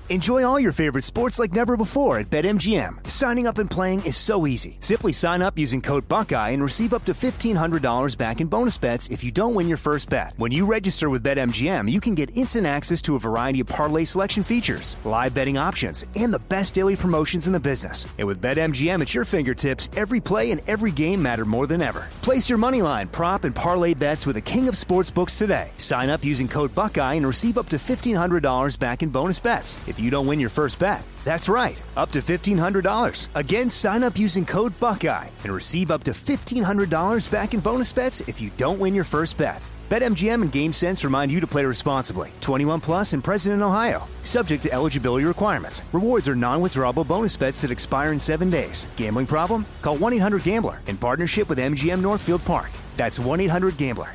Enjoy all your favorite sports like never before at BetMGM. Signing up and playing is so easy. Simply sign up using code Buckeye and receive up to $1,500 back in bonus bets if you don't win your first bet. When you register with BetMGM, you can get instant access to a variety of parlay selection features, live betting options, and the best daily promotions in the business. And with BetMGM at your fingertips, every play and every game matter more than ever. Place your moneyline, prop, and parlay bets with the king of sportsbooks today. Sign up using code Buckeye and receive up to $1,500 back in bonus bets if you don't win your first bet. That's right, up to $1,500. Again, sign up using code Buckeye and receive up to $1,500 back in bonus bets if you don't win your first bet. BetMGM and GameSense remind you to play responsibly. 21 plus and present in Ohio. Subject to eligibility requirements. Rewards are non-withdrawable bonus bets that expire in 7 days. Gambling problem? Call 1-800-GAMBLER in partnership with MGM Northfield Park. That's 1-800-GAMBLER.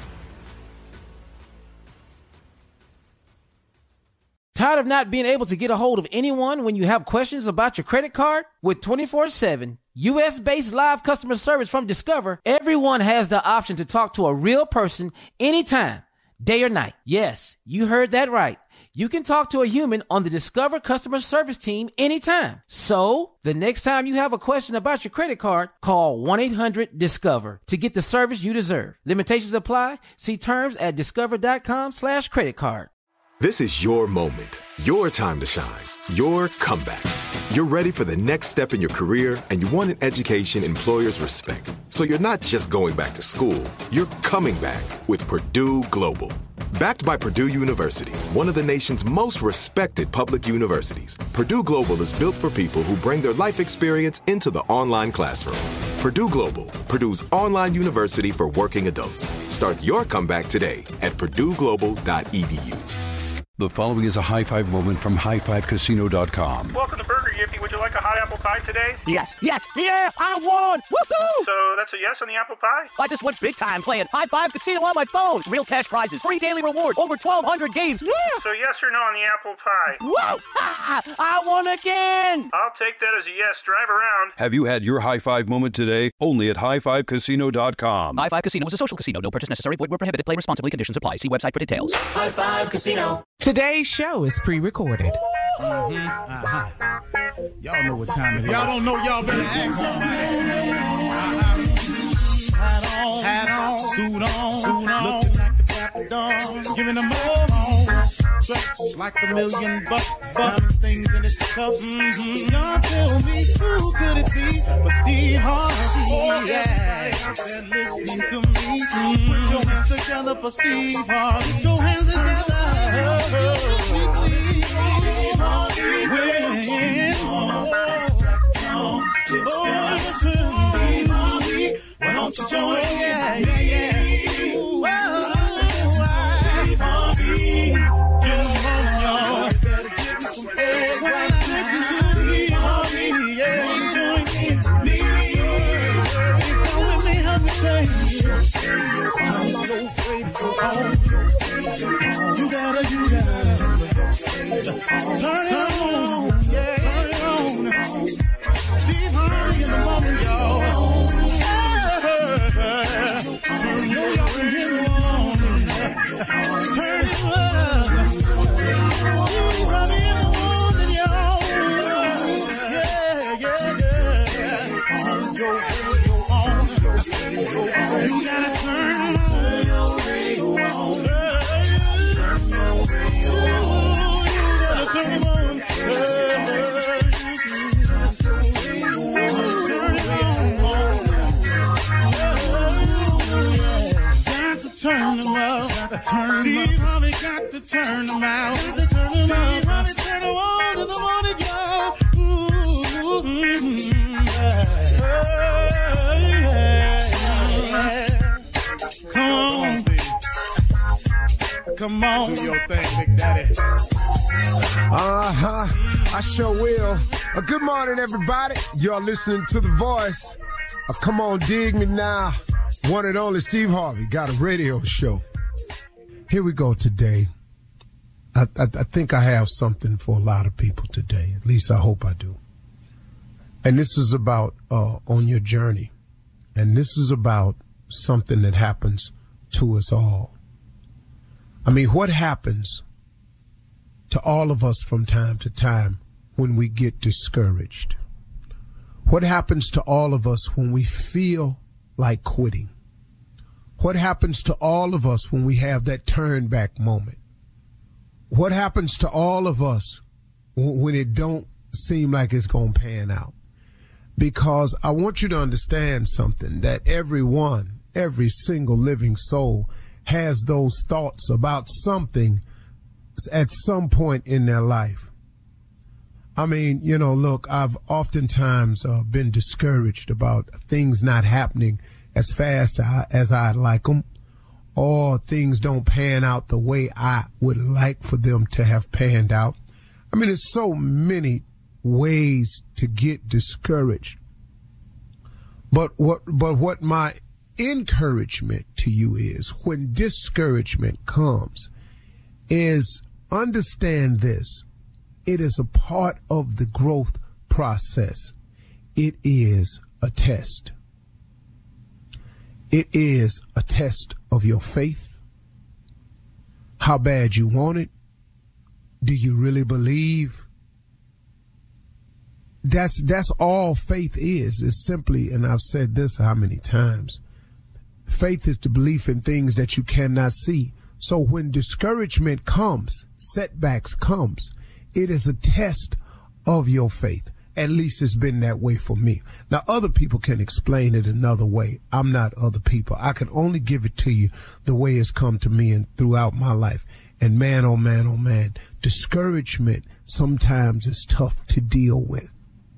Tired of not being able to get a hold of anyone when you have questions about your credit card? With 24/7 U.S.-based live customer service from Discover, everyone has the option to talk to a real person anytime, day or night. Yes, you heard that right. You can talk to a human on the Discover customer service team anytime. So, the next time you have a question about your credit card, call 1-800-DISCOVER to get the service you deserve. Limitations apply. See terms at discover.com/creditcard. This is your moment, your time to shine, your comeback. You're ready for the next step in your career, and you want an education employers respect. So you're not just going back to school, you're coming back with Purdue Global. Backed by Purdue University, one of the nation's most respected public universities, Purdue Global is built for people who bring their life experience into the online classroom. Purdue Global, Purdue's online university for working adults. Start your comeback today at purdueglobal.edu. The following is a high five moment from highfivecasino.com. Welcome to Burger Yippee. Would you like a hot apple pie today? Yes, yeah, I won! Woohoo! So that's a yes on the apple pie? I just went big time playing High Five Casino on my phone. Real cash prizes, free daily rewards, over 1,200 games. Yeah! So yes or no on the apple pie? Whoa! I won again! I'll take that as a yes. Drive around. Have you had your high five moment today? Only at highfivecasino.com. High Five Casino is a social casino. No purchase necessary. Void where prohibited. Play responsibly. Conditions apply. See website for details. High Five Casino. Today's show is pre-recorded. Y'all know what time it is. Y'all don't know, y'all better ask somebody. Hat on, suit on, looking like the Dapper Dawn, giving them all dressed like $1 million bucks, things in its cuffs. Y'all tell me who could it be but Steve Harvey? Oh, yeah, out there listening to me. Put your hands together for Steve Harvey. Put your hands together. Why don't you join? You gotta turn it on, yeah, turn it on. Steve Harvey in the morning, y'all. Turn it on, turn it on. Steve Harvey in the morning, y'all. Yeah. Turn your radio on. You gotta turn your radio on. Turn them out. Steve Harvey got to turn them out. Steve Harvey turn them on to the morning, y'all. Come on, Steve. Come on. Do your thing, Big Daddy. I sure will. Good morning, everybody. Y'all listening to The Voice. Come on, dig me now. One and only Steve Harvey got a radio show. Here we go today. I think I have something for a lot of people today. At least I hope I do. And this is about on your journey. And this is about something that happens to us all. I mean, what happens to all of us from time to time when we get discouraged? What happens to all of us when we feel like quitting? What happens to all of us when we have that turn back moment? What happens to all of us when it don't seem like it's going to pan out? Because I want you to understand something, that everyone, every single living soul has those thoughts about something at some point in their life. I mean, look, I've oftentimes been discouraged about things not happening as fast as I'd like them, or things don't pan out the way I would like for them to have panned out. I mean, there's so many ways to get discouraged. But what my encouragement to you is, when discouragement comes, is understand this. It is a part of the growth process. It is a test. It is a test of your faith. How bad you want it. Do you really believe? That's all faith is simply, and I've said this how many times, faith is the belief in things that you cannot see. So when discouragement comes, setbacks comes, it is a test of your faith. At least it's been that way for me. Now, other people can explain it another way. I'm not other people. I can only give it to you the way it's come to me and throughout my life. And man, oh man, oh man, discouragement sometimes is tough to deal with.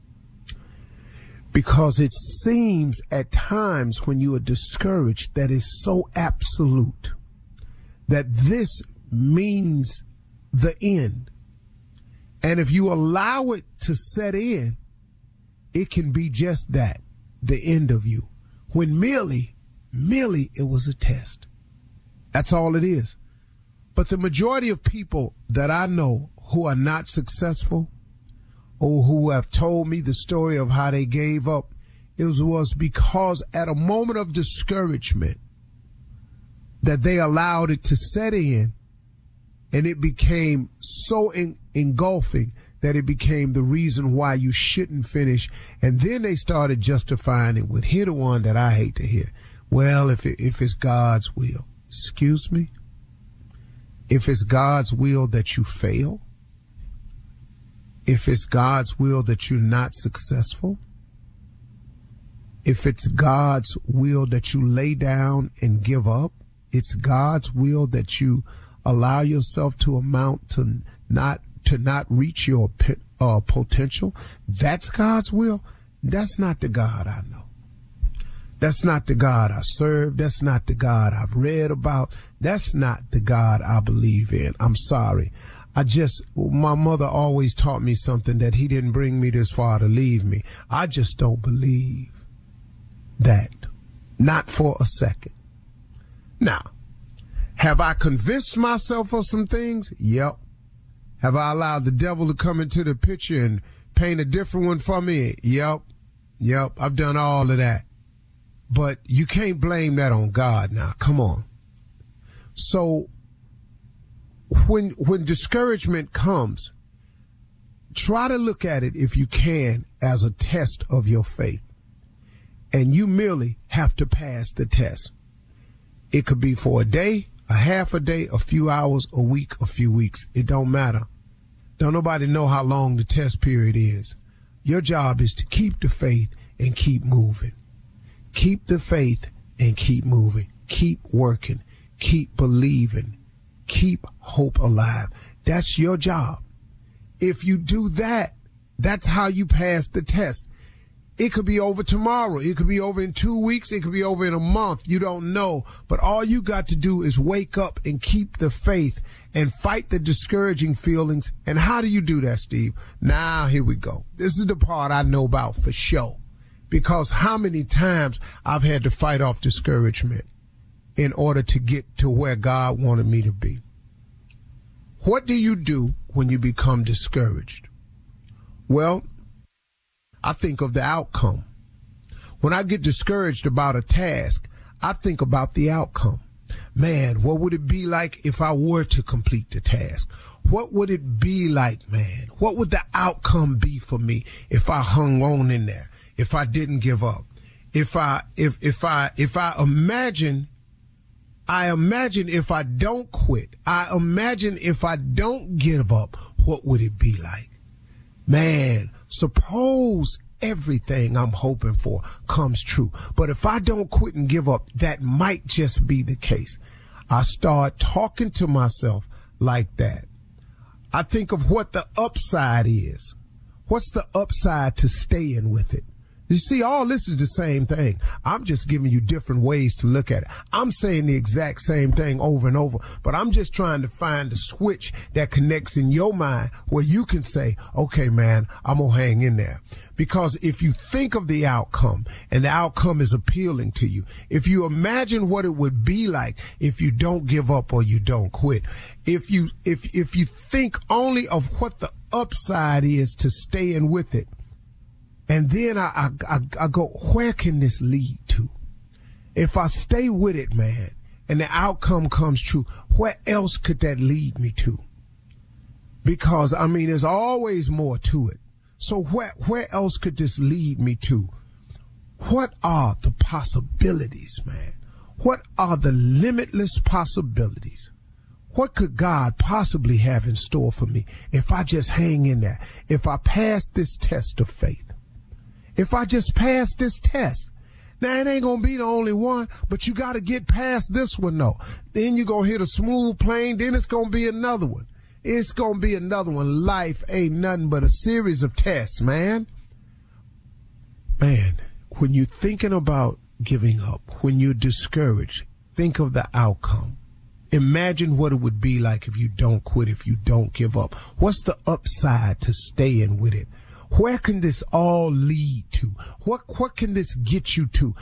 Because it seems at times when you are discouraged that it's so absolute that this means the end. And if you allow it to set in, it can be just that, the end of you. When merely it was a test. That's all it is. But the majority of people that I know who are not successful, or who have told me the story of how they gave up, it was because at a moment of discouragement that they allowed it to set in, and it became so engulfing that it became the reason why you shouldn't finish. And then they started justifying it with, here the one that I hate to hear. Well, if it's God's will. Excuse me? If it's God's will that you fail, if it's God's will that you're not successful, if it's God's will that you lay down and give up, it's God's will that you allow yourself to amount to not reach your potential, that's God's will. That's not the God I know. That's not the God I serve. That's not the God I've read about. That's not the God I believe in. I'm sorry. My mother always taught me something, that he didn't bring me this far to leave me. I just don't believe that. Not for a second. Now, have I convinced myself of some things? Yep. Have I allowed the devil to come into the picture and paint a different one for me? Yep. I've done all of that. But you can't blame that on God now. Come on. So when discouragement comes, try to look at it, if you can, as a test of your faith. And you merely have to pass the test. It could be for a day, a half a day, a few hours, a week, a few weeks. It don't matter. Don't nobody know how long the test period is. Your job is to keep the faith and keep moving. Keep the faith and keep moving. Keep working. Keep believing. Keep hope alive. That's your job. If you do that, that's how you pass the test. It could be over tomorrow. It could be over in 2 weeks. It could be over in a month. You don't know. But all you got to do is wake up and keep the faith and fight the discouraging feelings. And how do you do that, Steve? Now, here we go. This is the part I know about for sure. Because how many times I've had to fight off discouragement in order to get to where God wanted me to be. What do you do when you become discouraged? Well, I think of the outcome. When I get discouraged about a task, I think about the outcome. man, what would it be like if I were to complete the task? What would it be like, man? What would the outcome be for me if I hung on in there, if I didn't give up? If I imagine if I don't quit, I imagine if I don't give up, what would it be like? Man, suppose everything I'm hoping for comes true. But if I don't quit and give up, that might just be the case. I start talking to myself like that. I think of what the upside is. What's the upside to staying with it? You see, all this is the same thing. I'm just giving you different ways to look at it. I'm saying the exact same thing over and over, but I'm just trying to find the switch that connects in your mind where you can say, okay, man, I'm going to hang in there. Because if you think of the outcome and the outcome is appealing to you, if you imagine what it would be like if you don't give up or you don't quit, if you think only of what the upside is to staying with it, and then I go, where can this lead to? If I stay with it, man, and the outcome comes true, where else could that lead me to? Because, I mean, there's always more to it. So where else could this lead me to? What are the possibilities, man? What are the limitless possibilities? What could God possibly have in store for me if I just hang in there? If I pass this test of faith? If I just pass this test? Now, it ain't going to be the only one, but you got to get past this one, though. Then you're going to hit a smooth plane, then it's going to be another one. It's going to be another one. Life ain't nothing but a series of tests, man. Man, when you're thinking about giving up, when you're discouraged, think of the outcome. Imagine what it would be like if you don't quit, if you don't give up. What's the upside to staying with it? Where can this all lead to? What can this get you to?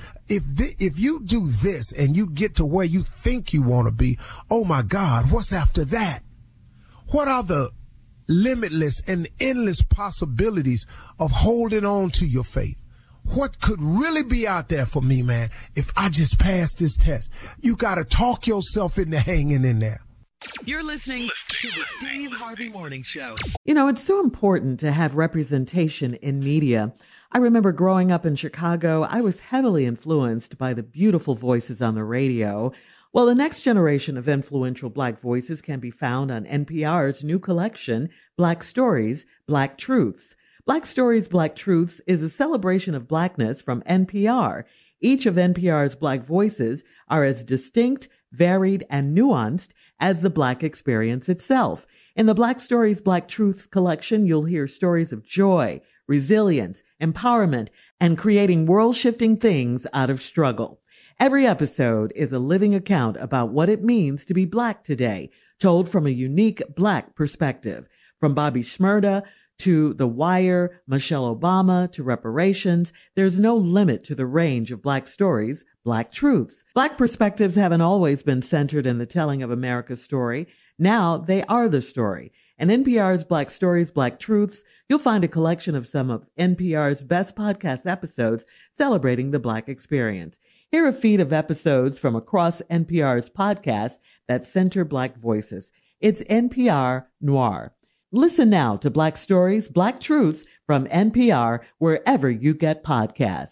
If you do this and you get to where you think you want to be, oh my God, what's after that? What are the limitless and endless possibilities of holding on to your faith? What could really be out there for me, man, if I just pass this test? You got to talk yourself into hanging in there. You're listening to the Steve Harvey Morning Show. You know, it's so important to have representation in media. I remember growing up in Chicago, I was heavily influenced by the beautiful voices on the radio. Well, the next generation of influential Black voices can be found on NPR's new collection, Black Stories, Black Truths. Black Stories, Black Truths is a celebration of Blackness from NPR. Each of NPR's Black voices are as distinct, varied, and nuanced as the Black experience itself. In the Black Stories, Black Truths collection, you'll hear stories of joy, resilience, empowerment, and creating world-shifting things out of struggle. Every episode is a living account about what it means to be Black today, told from a unique Black perspective. From Bobby Shmurda to The Wire, Michelle Obama to reparations, there's no limit to the range of Black stories, Black truths. Black perspectives haven't always been centered in the telling of America's story. Now they are the story. In NPR's Black Stories, Black Truths, you'll find a collection of some of NPR's best podcast episodes celebrating the Black experience. Hear a feed of episodes from across NPR's podcasts that center Black voices. It's NPR Noir. Listen now to Black Stories, Black Truths from NPR, wherever you get podcasts.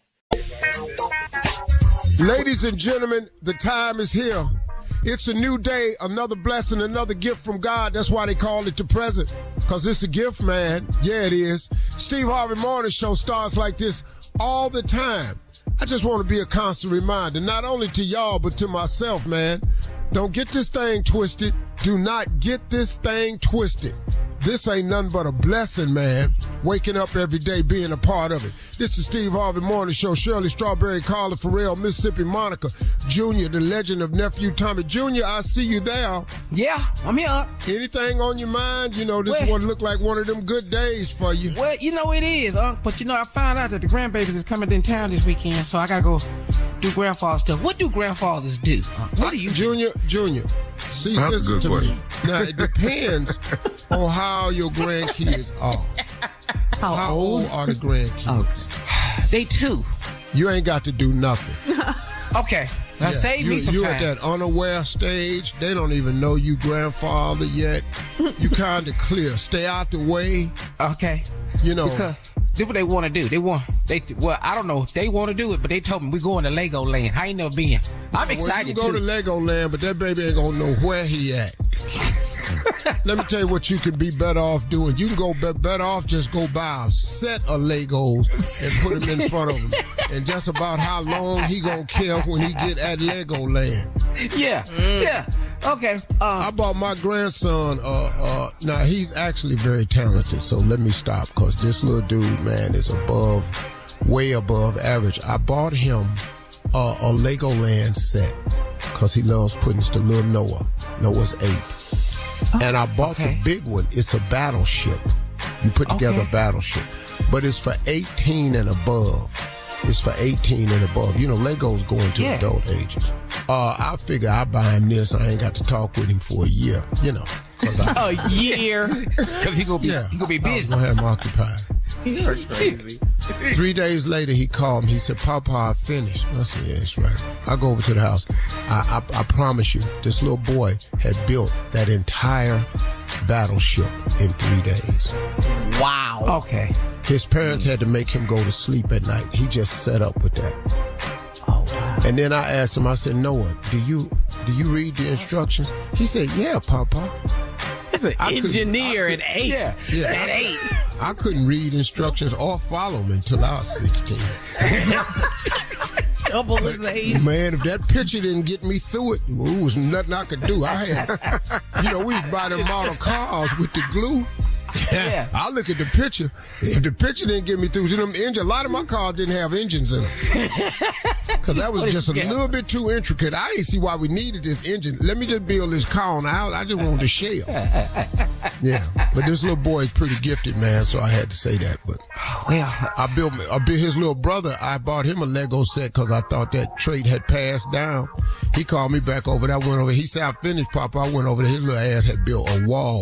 Ladies and gentlemen, the time is here. It's a new day, another blessing, another gift from God. That's why they call it the present, because it's a gift, man. Yeah, it is. Steve Harvey Morning Show starts like this all the time. I just want to be a constant reminder, not only to y'all, but to myself, man. Don't get this thing twisted. Do not get this thing twisted. This ain't nothing but a blessing, man. Waking up every day, being a part of it. This is Steve Harvey Morning Show. Shirley Strawberry, Carla Farrell, Mississippi Monica, Junior, the legend of Nephew Tommy. Junior, I see you there. Yeah, I'm here. Anything on your mind? You know, this one look like one of them good days for you. Well, you know it is, but you know, I found out that the grandbabies is coming in town this weekend, so I gotta go do grandfather stuff. What do grandfathers do? What do you Junior, see, that's listen to me. Now, it depends on how your grandkids are. How old are the grandkids? They 2. You ain't got to do nothing. Okay. Now save me some you time. at that unaware stage. They don't even know you grandfather yet. You kind of clear. Stay out the way. Okay. You know. Because this what they want to do. Well, I don't know if they want to do it, but they told me we going to Legoland. I ain't never been. I'm excited you can go to Legoland, but that baby ain't gonna know where he at. Let me tell you what you could be better off doing. You can go better off just go buy a set of Legos and put them in front of him. And just about how long he gonna care when he get at Legoland. Yeah. Okay. I bought my grandson, now he's actually very talented, so let me stop, because this little dude, man, is way above average. I bought him a Legoland set, because he loves putting to little Noah. Noah's 8. And I bought the big one. It's a battleship. You put together a battleship. But it's for 18 and above. It's for 18 and above. You know, Legos go into adult ages. I figure I buy him this. I ain't got to talk with him for a year. You know. A year? Because he gonna be busy. I'm going to have him occupied. You're crazy. 3 days later, he called me. He said, Papa, I finished. I said, yeah, that's right. I go over to the house. I promise you, this little boy had built that entire battleship in 3 days. Wow. Okay. His parents had to make him go to sleep at night. He just set up with that. Oh, wow. And then I asked him, I said, Noah, do you read the instructions? He said, yeah, Papa. He's an engineer at 8. Yeah. At 8. I couldn't read instructions or follow them until I was 16. Double his age. Man, if that picture didn't get me through it, it was nothing I could do. I had, we used to buy them model cars with the glue. Yeah. I look at the picture. If the picture didn't get me through, a lot of my cars didn't have engines in them. Because that was just a little bit too intricate. I didn't see why we needed this engine. Let me just build this car on the house. I just wanted the shell. Yeah. But this little boy is pretty gifted, man, so I had to say that. But I built his little brother. I bought him a Lego set because I thought that trait had passed down. He called me back over there. I went over. He said, I finished, Papa. I went over there. His little ass had built a wall.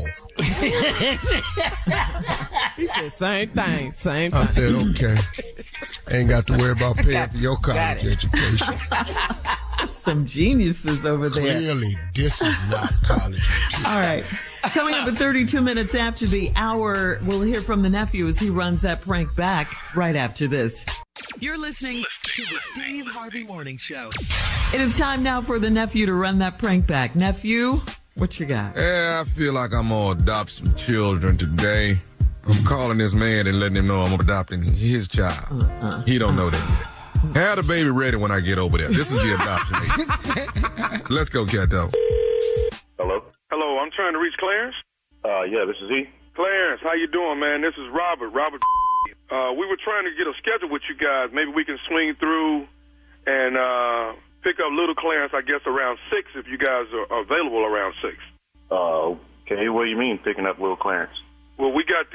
He said, same thing. I said, okay. Ain't got to worry about paying for your college education. Some geniuses over there. Clearly, this is not college material. All right. Coming up at 32 minutes after the hour, we'll hear from the nephew as he runs that prank back right after this. You're listening to the Steve Harvey Morning Show. It is time now for the nephew to run that prank back. Nephew, what you got? Yeah, I feel like I'm going to adopt some children today. I'm calling this man and letting him know I'm adopting his child. He don't know that yet. Have the baby ready when I get over there. This is the adoption agency. Let's go, Cato. Hello, I'm trying to reach Clarence. Yeah, this is he. Clarence, how you doing, man? This is Robert. We were trying to get a schedule with you guys. Maybe we can swing through and pick up little Clarence, I guess, around 6 if you guys are available around 6. Okay, what do you mean picking up little Clarence? Well, we got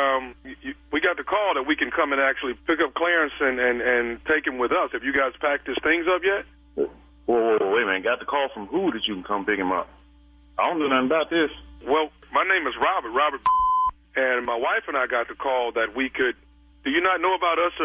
the call that we can come and actually pick up Clarence and take him with us. Have you guys packed his things up yet? Whoa, wait a minute. Got the call from who that you can come pick him up? I don't know nothing about this. Well, my name is Robert, and my wife and I got the call that we could. Do you not know about us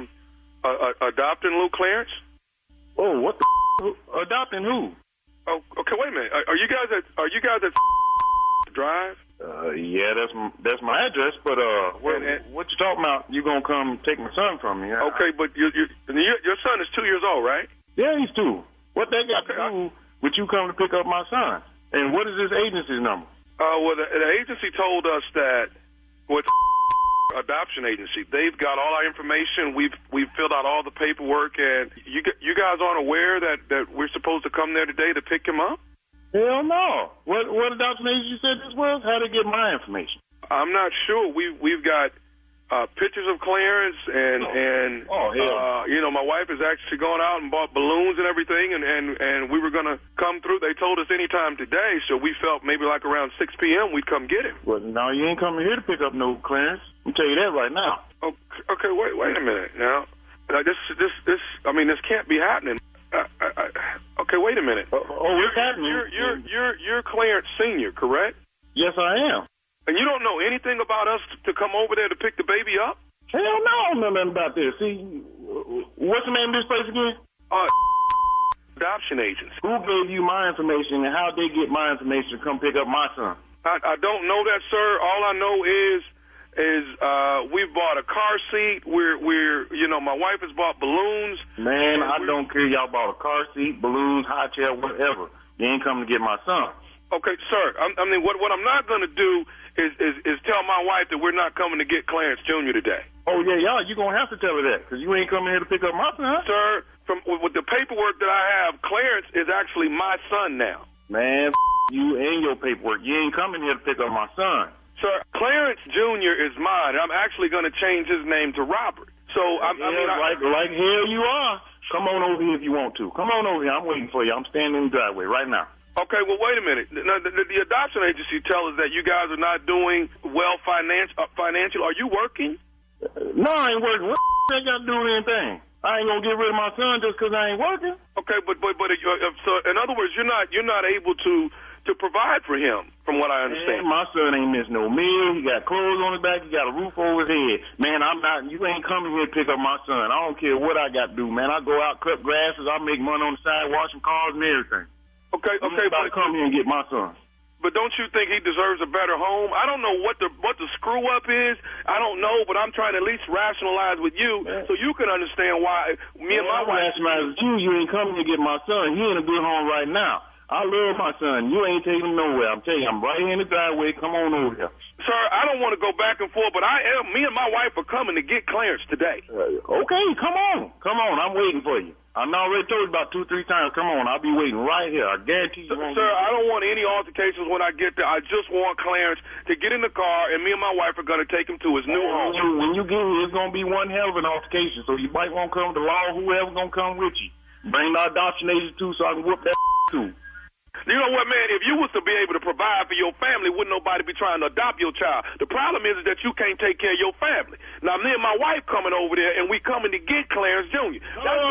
adopting little Clarence? Oh, what the adopting who? Oh, okay. Wait a minute. Are you guys at Drive? Yeah, that's my address. But what you talking about? You gonna come take my son from me? Okay, but your son is 2 years old, right? Yeah, he's 2. What they got to do with you coming to pick up my son? And what is this agency's number? Well, the agency told us that with adoption agency, they've got all our information. We've filled out all the paperwork, and you guys aren't aware that we're supposed to come there today to pick him up? Hell no. What adoption agency said this was? How to get my information? I'm not sure. We've got pictures of Clarence and my wife is actually going out and bought balloons and everything, and we were going to come through. They told us anytime today, so we felt maybe like around 6 p.m. we'd come get him. Well, no, you ain't coming here to pick up no Clarence. I'll tell you that right now. Okay, wait a minute now. This can't be happening. Okay, wait a minute. What's happening? You're Clarence Sr., correct? Yes, I am. And you don't know anything about us to come over there to pick the baby up? Hell no, I don't know nothing about this. See, what's the name of this place again? adoption agency. Who gave you my information and how they get my information to come pick up my son? I don't know that, sir. All I know is we've bought a car seat. My wife has bought balloons. Man, I don't care. Y'all bought a car seat, balloons, high chair, whatever. You ain't coming to get my son. Okay, sir. I mean, what I'm not going to do is tell my wife that we're not coming to get Clarence Jr. today. Oh, yeah, you're going to have to tell her that, because you ain't coming here to pick up my son. Sir, with the paperwork that I have, Clarence is actually my son now. Man, you and your paperwork. You ain't coming here to pick up my son. Sir, Clarence Jr. is mine. I'm actually going to change his name to Robert. So, like hell you are. Come on over here if you want to. Come on over here. I'm waiting for you. I'm standing in the driveway right now. Okay, well, wait a minute. Now, the adoption agency tells us that you guys are not doing well financial. Are you working? No, I ain't working. What ain't got to do with anything? I ain't gonna get rid of my son just because I ain't working. Okay, but so in other words, you're not able to provide for him, from what I understand. Man, my son ain't missed no meal. He got clothes on his back. He got a roof over his head. Man, you ain't coming here to pick up my son. I don't care what I got to do, man. I go out, cut grasses. I make money on the side, washing cars and everything. Okay, but come here and get my son. But don't you think he deserves a better home? I don't know what the screw up is. I don't know, but I'm trying to at least rationalize with you so you can understand why me and my wife. Rationalize with you. You ain't coming to get my son. He in a good home right now. I love my son. You ain't taking him nowhere. I'm telling you, I'm right here in the driveway. Come on over here. Sir, I don't want to go back and forth, but me and my wife are coming to get Clarence today. Okay, come on. Come on. I'm waiting for you. I already told you about 2-3 times. Come on. I'll be waiting right here. I guarantee you. Sir, I don't want any altercations when I get there. I just want Clarence to get in the car, and me and my wife are going to take him to his new home. When you get here, it's going to be one hell of an altercation, so you might want to come to law, whoever's going to come with you. Bring the adoption agent, too, so I can whoop that too. You know what, man? If you was to be able to provide for your family, wouldn't nobody be trying to adopt your child. The problem is that you can't take care of your family. Now, me and my wife coming over there, and we coming to get Clarence Jr.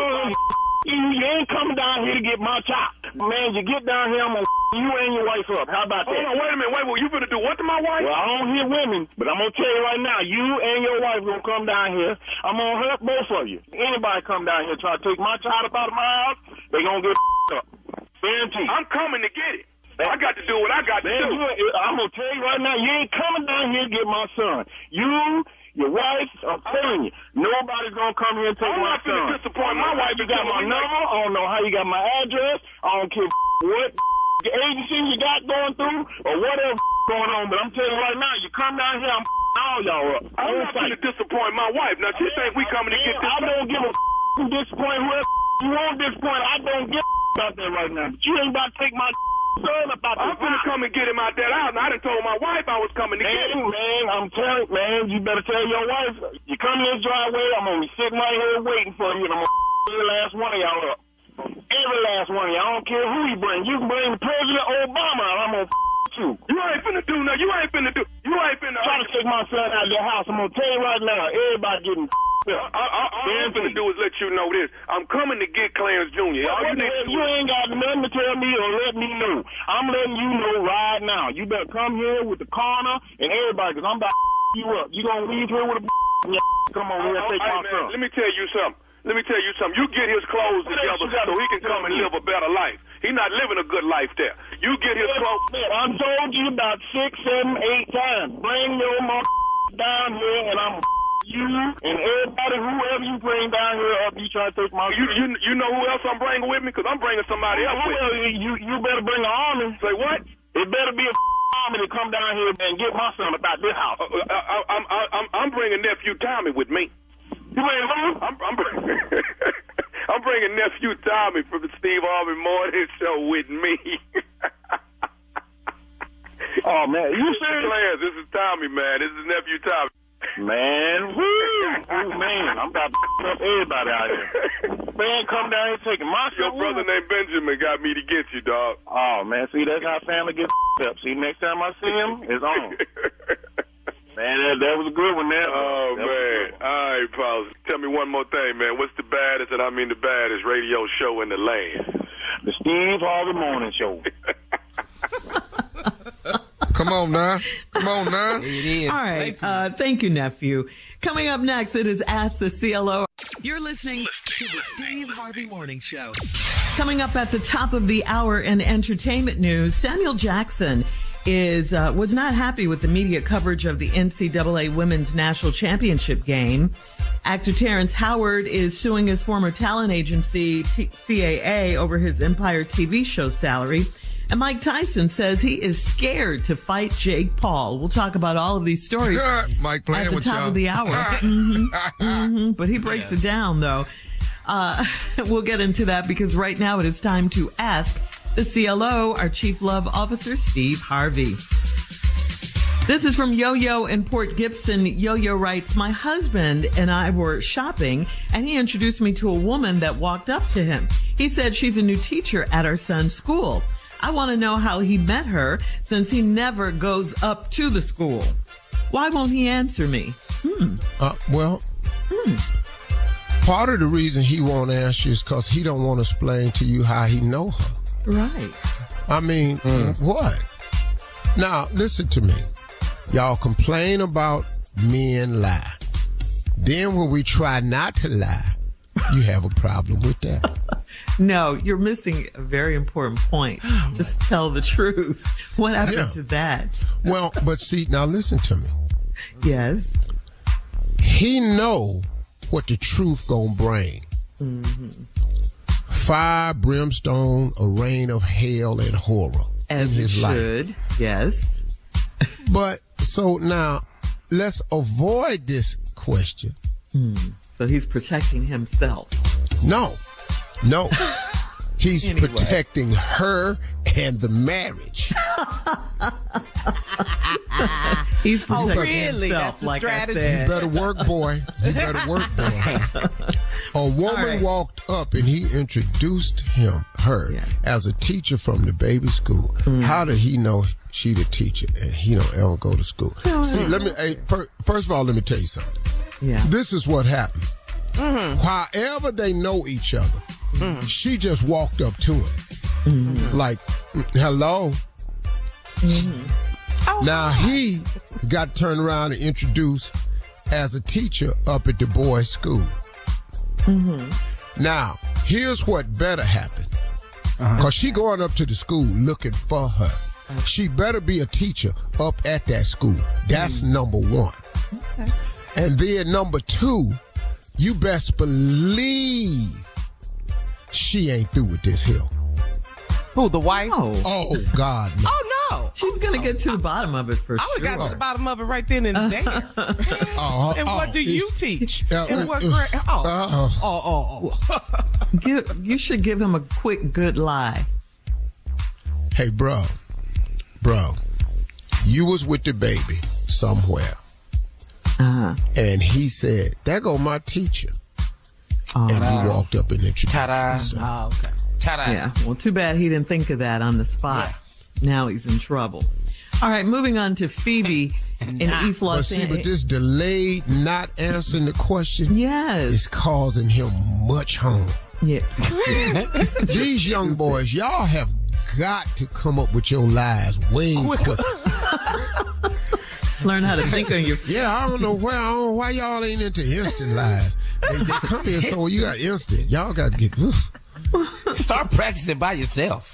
You ain't coming down here to get my child. Man, you get down here, I'm going to you and your wife up. How about that? Hold on, wait a minute. Wait, you finna do what to my wife? Well, I don't hear women, but I'm going to tell you right now, you and your wife going to come down here. I'm going to hurt both of you. Anybody come down here try to take my child up out of my house, they going to get up. Guarantee. I'm coming to get it. I got to do what I got to do. I'm going to tell you right now, you ain't coming down here to get my son. You, your wife, I'm telling you, nobody's going to come here and take my son. I'm not going to disappoint my wife. You got my number. I don't know how you got my address. I don't care what agency you got going through or whatever going on, but I'm telling you right now, you come down here, I'm all y'all up. I'm not going to disappoint my wife. Now, she think we coming to get this. I don't give a disappoint whoever you won't disappoint. I don't give about that right now. But you ain't about to take my son about this. I'm going to come and get him out that house. And I done told my wife I was coming to get him. Man, I'm telling you, man, you better tell your wife, you come in this driveway, I'm going to be sitting right here waiting for you, and I'm going to every last one of y'all up. Every last one of y'all. I don't care who you bring. You can bring President Obama, and I'm going to you. You ain't finna do nothing. You ain't finna try to take my son out of your house. I'm going to tell you right now, everybody getting all I'm finna do is let you know this. I'm coming to get Clarence Jr. You ain't got nothing to tell me or let me know. I'm letting you know right now. You better come here with the coroner and everybody, because I'm about to you up. You gonna leave here with a come on here and take my son. Let me tell you something. You get his clothes together so he can come and live a better life. He's not living a good life there. You get his clothes. I've told you about 6, 7, 8 times. Bring your mom down here, and I'm you and everybody, whoever you bring down here up, you try to take my son. You know who else I'm bringing with me? Because I'm bringing somebody else with me. You better bring an army. Say what? It better be a army to come down here and get my son about this house. I'm bringing nephew Tommy with me. You ain't who? I'm bringing nephew Tommy from the Steve Harvey Morning Show with me. Oh man, you serious? Clarence, this is Tommy, man. This is nephew Tommy. Man, man, I'm about to up everybody out here. Man, come down here taking my son. Your brother named Benjamin got me to get you, dog. Oh man, see, that's how family gets up. See, next time I see him, it's on. Man, that was a good one there. Oh, man. All right, Paul. Tell me one more thing, man. What's the baddest, and I mean the baddest, radio show in the land? The Steve Harvey Morning Show. Come on now. It is. All right. Thank you, nephew. Coming up next, it is Ask the CLO. You're listening to the Steve Harvey Morning Show. Coming up at the top of the hour in entertainment news, Samuel Jackson was not happy with the media coverage of the NCAA Women's National Championship game. Actor Terrence Howard is suing his former talent agency, CAA, over his Empire TV show salary. And Mike Tyson says he is scared to fight Jake Paul. We'll talk about all of these stories Mike playing at the with top y'all. of the hour. But he breaks it down, though. We'll get into that because right now it is time to ask the CLO, our Chief Love Officer, Steve Harvey. This is from Yo-Yo in Port Gibson. Yo-Yo writes, my husband and I were shopping, and he introduced me to a woman that walked up to him. He said she's a new teacher at our son's school. I want to know how he met her since he never goes up to the school. Why won't he answer me? Part of the reason he won't answer is because he don't want to explain to you how he know her. Right. I mean, what? Now, listen to me. Y'all complain about men lie. Then when we try not to lie, you have a problem with that. No, you're missing a very important point. Just tell the truth. What happened to that? Well, but see, now listen to me. Yes. He know what the truth gonna bring. Fire, brimstone, a rain of hell and horror in his life. Yes. But so now let's avoid this question. So he's protecting himself. No. He's protecting her and the marriage. He's protecting really? himself, That's the like strategy? I said. You better work, boy. A woman walked up and he introduced her as a teacher from the baby school. How did he know she the teacher and he don't ever go to school? See, first of all, let me tell you something. Yeah. This is what happened. However they know each other, she just walked up to him. Like, hello. Now he got turned around and introduced as a teacher up at the boys' school. Now, here's what better happen. Because she going up to the school looking for her. She better be a teacher up at that school. That's number one. Okay. And then number two, you best believe she ain't through with this hill. Who, the wife? Oh, God, no. Oh, no. She's going to get to the bottom of it for sure. I would have got to the bottom of it right then and there. And what do you teach? And what grade? You should give him a quick, good lie. Hey, bro, you was with the baby somewhere. And he said, there go my teacher. And he walked up and introduced himself. Okay. Ta-da. Yeah, well, too bad he didn't think of that on the spot. Now he's in trouble. All right, moving on to Phoebe in East Los Angeles. But this delayed not answering the question is causing him much harm. Yeah. These young boys, y'all have got to come up with your lies way quicker. Learn how to think on your feet. Yeah, I don't know why y'all ain't into instant lies. They come here so you got instant. Y'all got to get... Start practicing by yourself.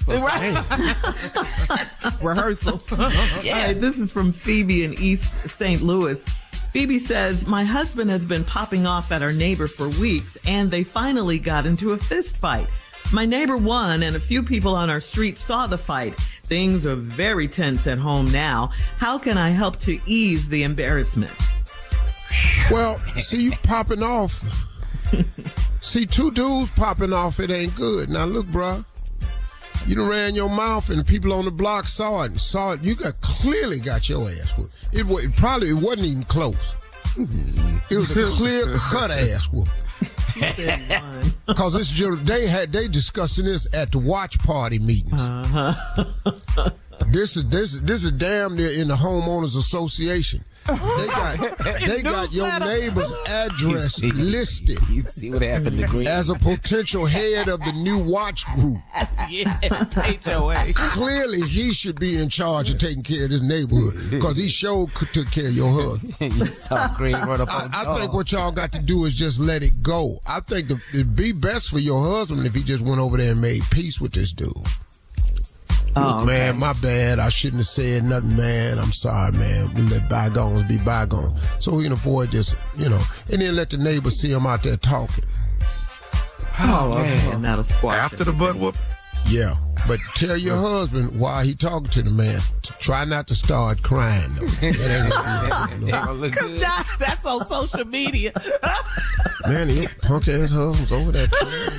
Rehearsal. All right, this is from Phoebe in East St. Louis. Phoebe says, my husband has been popping off at our neighbor for weeks, and they finally got into a fist fight. My neighbor won, and a few people on our street saw the fight. Things are very tense at home now. How can I help to ease the embarrassment? Well, see, you popping off. See, two dudes popping off, it ain't good. Now, look, bruh. You done ran your mouth and people on the block saw it. You clearly got your ass whooped. It wasn't even close. It was a clear-cut ass whoop. Because they discussing this at the watch party meetings. This is damn near in the homeowners association. They got your neighbor's address listed. You see what happened to Green? As a potential head of the new watch group. Yes, HOA. Clearly, he should be in charge of taking care of this neighborhood because he sure took care of your husband. You saw Green run up on I think what y'all got to do is just let it go. I think it'd be best for your husband if he just went over there and made peace with this dude. Look, man, my bad. I shouldn't have said nothing, man. I'm sorry, man. We let bygones be bygones. So we can avoid this, and then let the neighbors see him out there talking. Okay. And that'll squash After the butt whoop? Yeah. But tell your husband while he talking to the man to try not to start crying, though. That ain't gonna look good. Because that's on social media. Man, he punk ass husband's over there.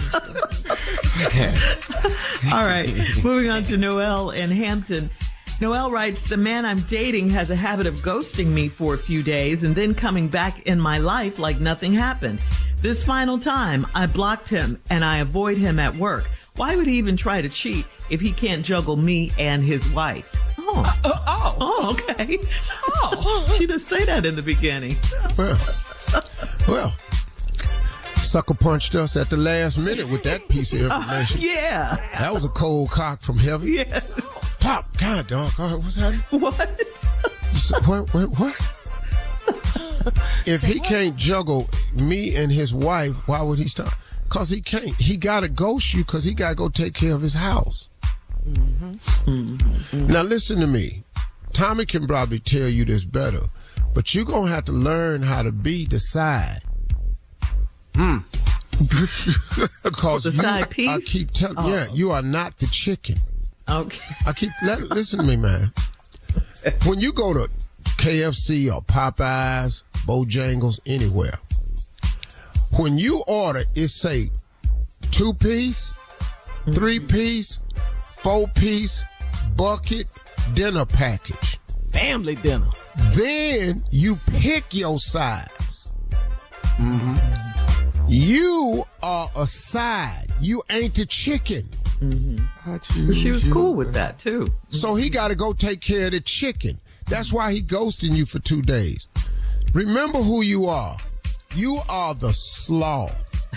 All right, moving on to Noel in Hampton. Noel writes, the man I'm dating has a habit of ghosting me for a few days and then coming back in my life like nothing happened. This final time, I blocked him and I avoid him at work. Why would he even try to cheat if he can't juggle me and his wife? Okay. She didn't say that in the beginning. Well. Sucker punched us at the last minute with that piece of information. Yeah. That was a cold cock from heaven. Yeah. Pop. God, dog. What's happening? What? If he can't juggle me and his wife, why would he stop? Because he can't. He got to ghost you because he got to go take care of his house. Now, listen to me. Tommy can probably tell you this better, but you're going to have to learn how to be the side. Because the side piece? I keep telling you are not the chicken. Okay. Listen to me, man. When you go to KFC or Popeyes, Bojangles, anywhere, when you order, it say 2-piece, 3-piece, 4-piece, bucket, dinner package. Family dinner. Then you pick your size. You are a side. You ain't the chicken. But she was cool with that, too. So he got to go take care of the chicken. That's why he ghosting you for 2 days. Remember who you are. You are the slaw.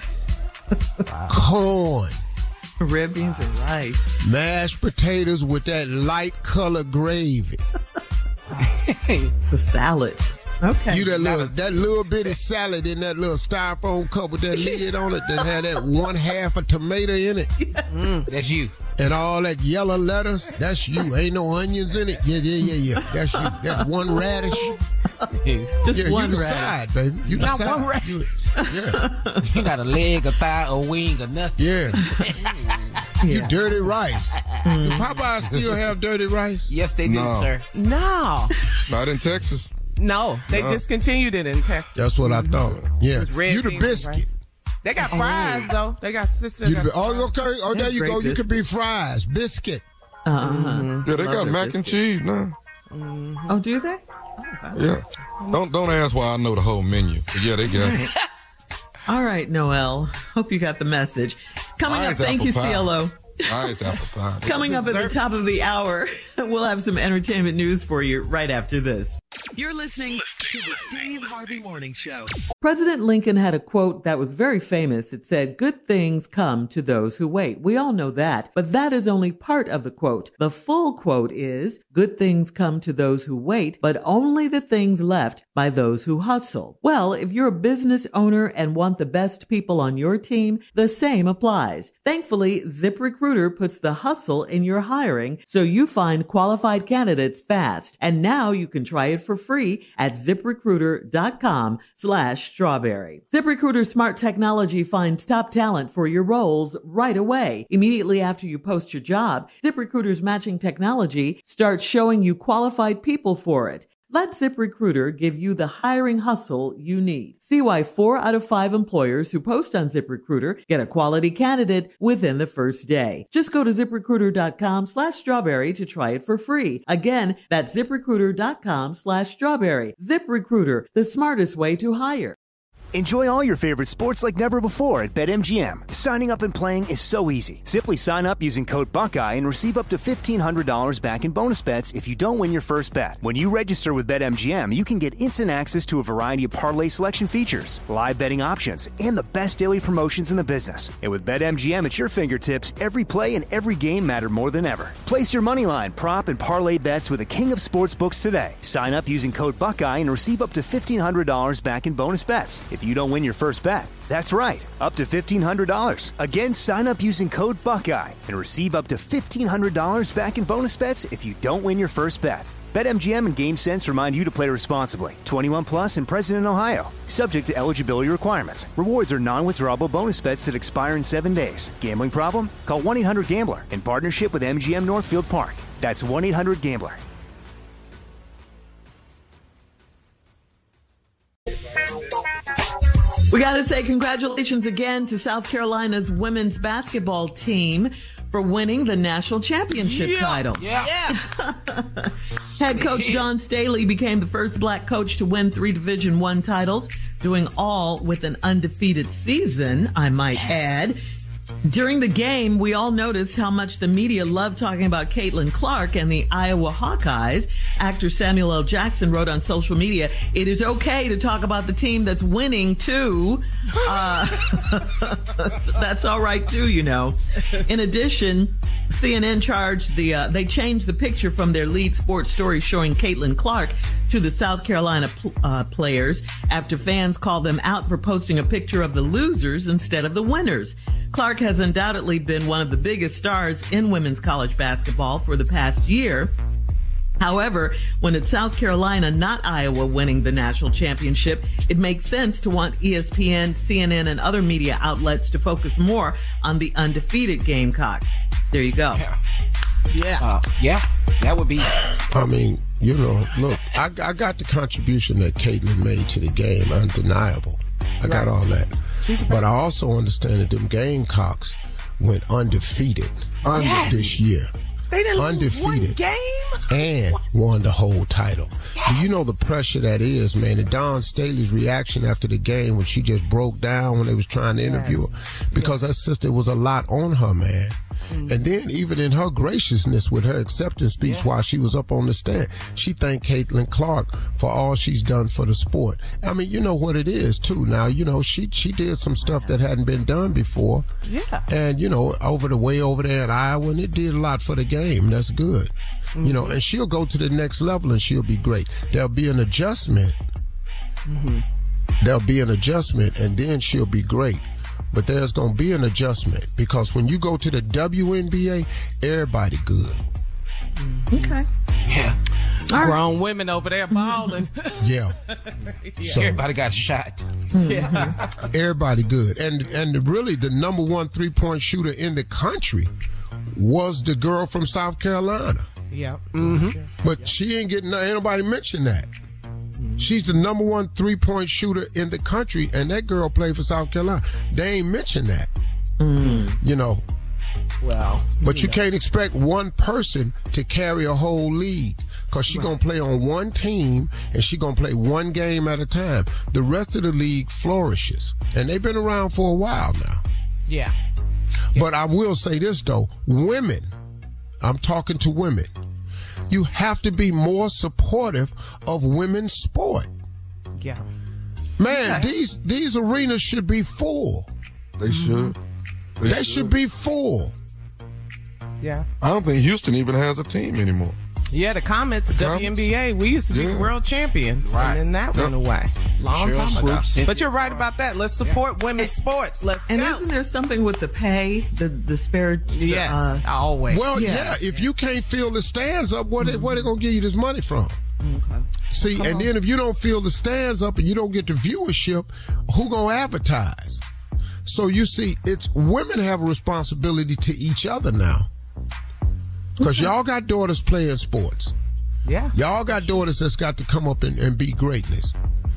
Corn. Red beans and rice. Mashed potatoes with that light color gravy. The salad. Okay. You that little bitty salad in that little styrofoam cup with that lid on it that had that 1/2 a tomato in it. That's you. And all that yellow lettuce, that's you. Ain't no onions in it. Yeah. That's you. That's one radish. Just one you the radish. side, baby. You the side. One radish. Yeah. You got a leg, a thigh, a wing, or nothing. Yeah. You dirty rice. Do Popeyes still have dirty rice? Yes, they do, sir. No. Not in Texas. No, they discontinued it in Texas. That's what I thought. Yeah. You the beans and biscuit. rice. They got fries, though. They got sister. Okay. Oh, there you go. You could be fries. Biscuit. Yeah, they got mac and cheese now. Oh, do they? Yeah. Don't ask why I know the whole menu. But yeah, they got it. All right, Noel. Hope you got the message. Coming up, thank you, CLO. Nice apple pie. Coming up at the top of the hour, we'll have some entertainment news for you right after this. You're listening to the Steve Harvey Morning Show. President Lincoln had a quote that was very famous. It said, "Good things come to those who wait." We all know that, but that is only part of the quote. The full quote is, "Good things come to those who wait, but only the things left by those who hustle." Well, if you're a business owner and want the best people on your team, the same applies. Thankfully, ZipRecruiter puts the hustle in your hiring so you find qualified candidates fast. And now you can try it for free at ZipRecruiter.com/strawberry. ZipRecruiter smart technology finds top talent for your roles right away. Immediately after you post your job, ZipRecruiter's matching technology starts showing you qualified people for it. Let ZipRecruiter give you the hiring hustle you need. See why 4 out of 5 employers who post on ZipRecruiter get a quality candidate within the first day. Just go to ZipRecruiter.com/strawberry to try it for free. Again, that's ZipRecruiter.com/strawberry. ZipRecruiter, the smartest way to hire. Enjoy all your favorite sports like never before at BetMGM. Signing up and playing is so easy. Simply sign up using code Buckeye and receive up to $1,500 back in bonus bets if you don't win your first bet. When you register with BetMGM, you can get instant access to a variety of parlay selection features, live betting options, and the best daily promotions in the business. And with BetMGM at your fingertips, every play and every game matter more than ever. Place your moneyline, prop, and parlay bets with the king of sportsbooks today. Sign up using code Buckeye and receive up to $1,500 back in bonus bets if you don't win your first bet. That's right, up to $1,500. Again, sign up using code Buckeye and receive up to $1,500 back in bonus bets if you don't win your first bet. BetMGM and GameSense remind you to play responsibly. 21 plus and present in Ohio. Subject to eligibility requirements. Rewards are non-withdrawable bonus bets that expire in 7 days. Gambling problem? Call 1-800-GAMBLER in partnership with MGM Northfield Park. That's 1-800-GAMBLER. We got to say congratulations again to South Carolina's women's basketball team for winning the national championship title. Yeah. Head coach Dawn Staley became the first black coach to win 3 Division I titles, doing all with an undefeated season, I might add. During the game, we all noticed how much the media loved talking about Caitlin Clark and the Iowa Hawkeyes. Actor Samuel L. Jackson wrote on social media, "It is okay to talk about the team that's winning, too." That's all right, too, you know. In addition, CNN they changed the picture from their lead sports story showing Caitlin Clark to the South Carolina players after fans called them out for posting a picture of the losers instead of the winners. Clark has undoubtedly been one of the biggest stars in women's college basketball for the past year. However, when it's South Carolina, not Iowa, winning the national championship, it makes sense to want ESPN, CNN, and other media outlets to focus more on the undefeated Gamecocks. There you go. Yeah, that would be. I mean, you know, look, I got the contribution that Caitlin made to the game, undeniable. I got all that. But I also understand that them Gamecocks went undefeated this year. They didn't undefeated lose one game and won the whole title. Yes. Do you know the pressure that is, man? And Dawn Staley's reaction after the game when she just broke down when they was trying to interview her, because her sister was a lot on her, man. And then even in her graciousness with her acceptance speech while she was up on the stand, she thanked Caitlin Clark for all she's done for the sport. I mean, you know what it is, too. Now, you know, she did some stuff that hadn't been done before. Yeah. And, you know, way over there in Iowa, and it did a lot for the game. That's good. Mm-hmm. You know, and she'll go to the next level and she'll be great. There'll be an adjustment. Mm-hmm. There'll be an adjustment, and then she'll be great. But there's going to be an adjustment, because when you go to the WNBA, everybody good. Okay. Yeah. Grown women over there balling. Yeah. So, everybody got a shot. Yeah. Everybody good. And really the number 1 3-point shooter in the country was the girl from South Carolina. Yeah. Mm-hmm. But she ain't getting, ain't nobody mention that. She's the number 1 3-point shooter in the country, and that girl played for South Carolina. They ain't mention that. You know. Well. But you can't expect one person to carry a whole league, because she's going to play on one team, and she's going to play one game at a time. The rest of the league flourishes, and they've been around for a while now. Yeah. But I will say this, though. Women, I'm talking to women, you have to be more supportive of women's sport. Yeah. Man, these arenas should be full. They should. They should be full. Yeah. I don't think Houston even has a team anymore. Yeah, the Comets, WNBA, we used to be world champions. Right. And then that went away. Long time ago. Swoops. But you're right about that. Let's support women's sports. Let's go. And isn't there something with the pay, the disparity? Yes, always. Well, yeah, if you can't fill the stands up, where they going to give you this money from? Okay. See, then if you don't fill the stands up and you don't get the viewership, who going to advertise? So you see, it's women have a responsibility to each other now. Because y'all got daughters playing sports. Yeah. Y'all got daughters that's got to come up and be greatness.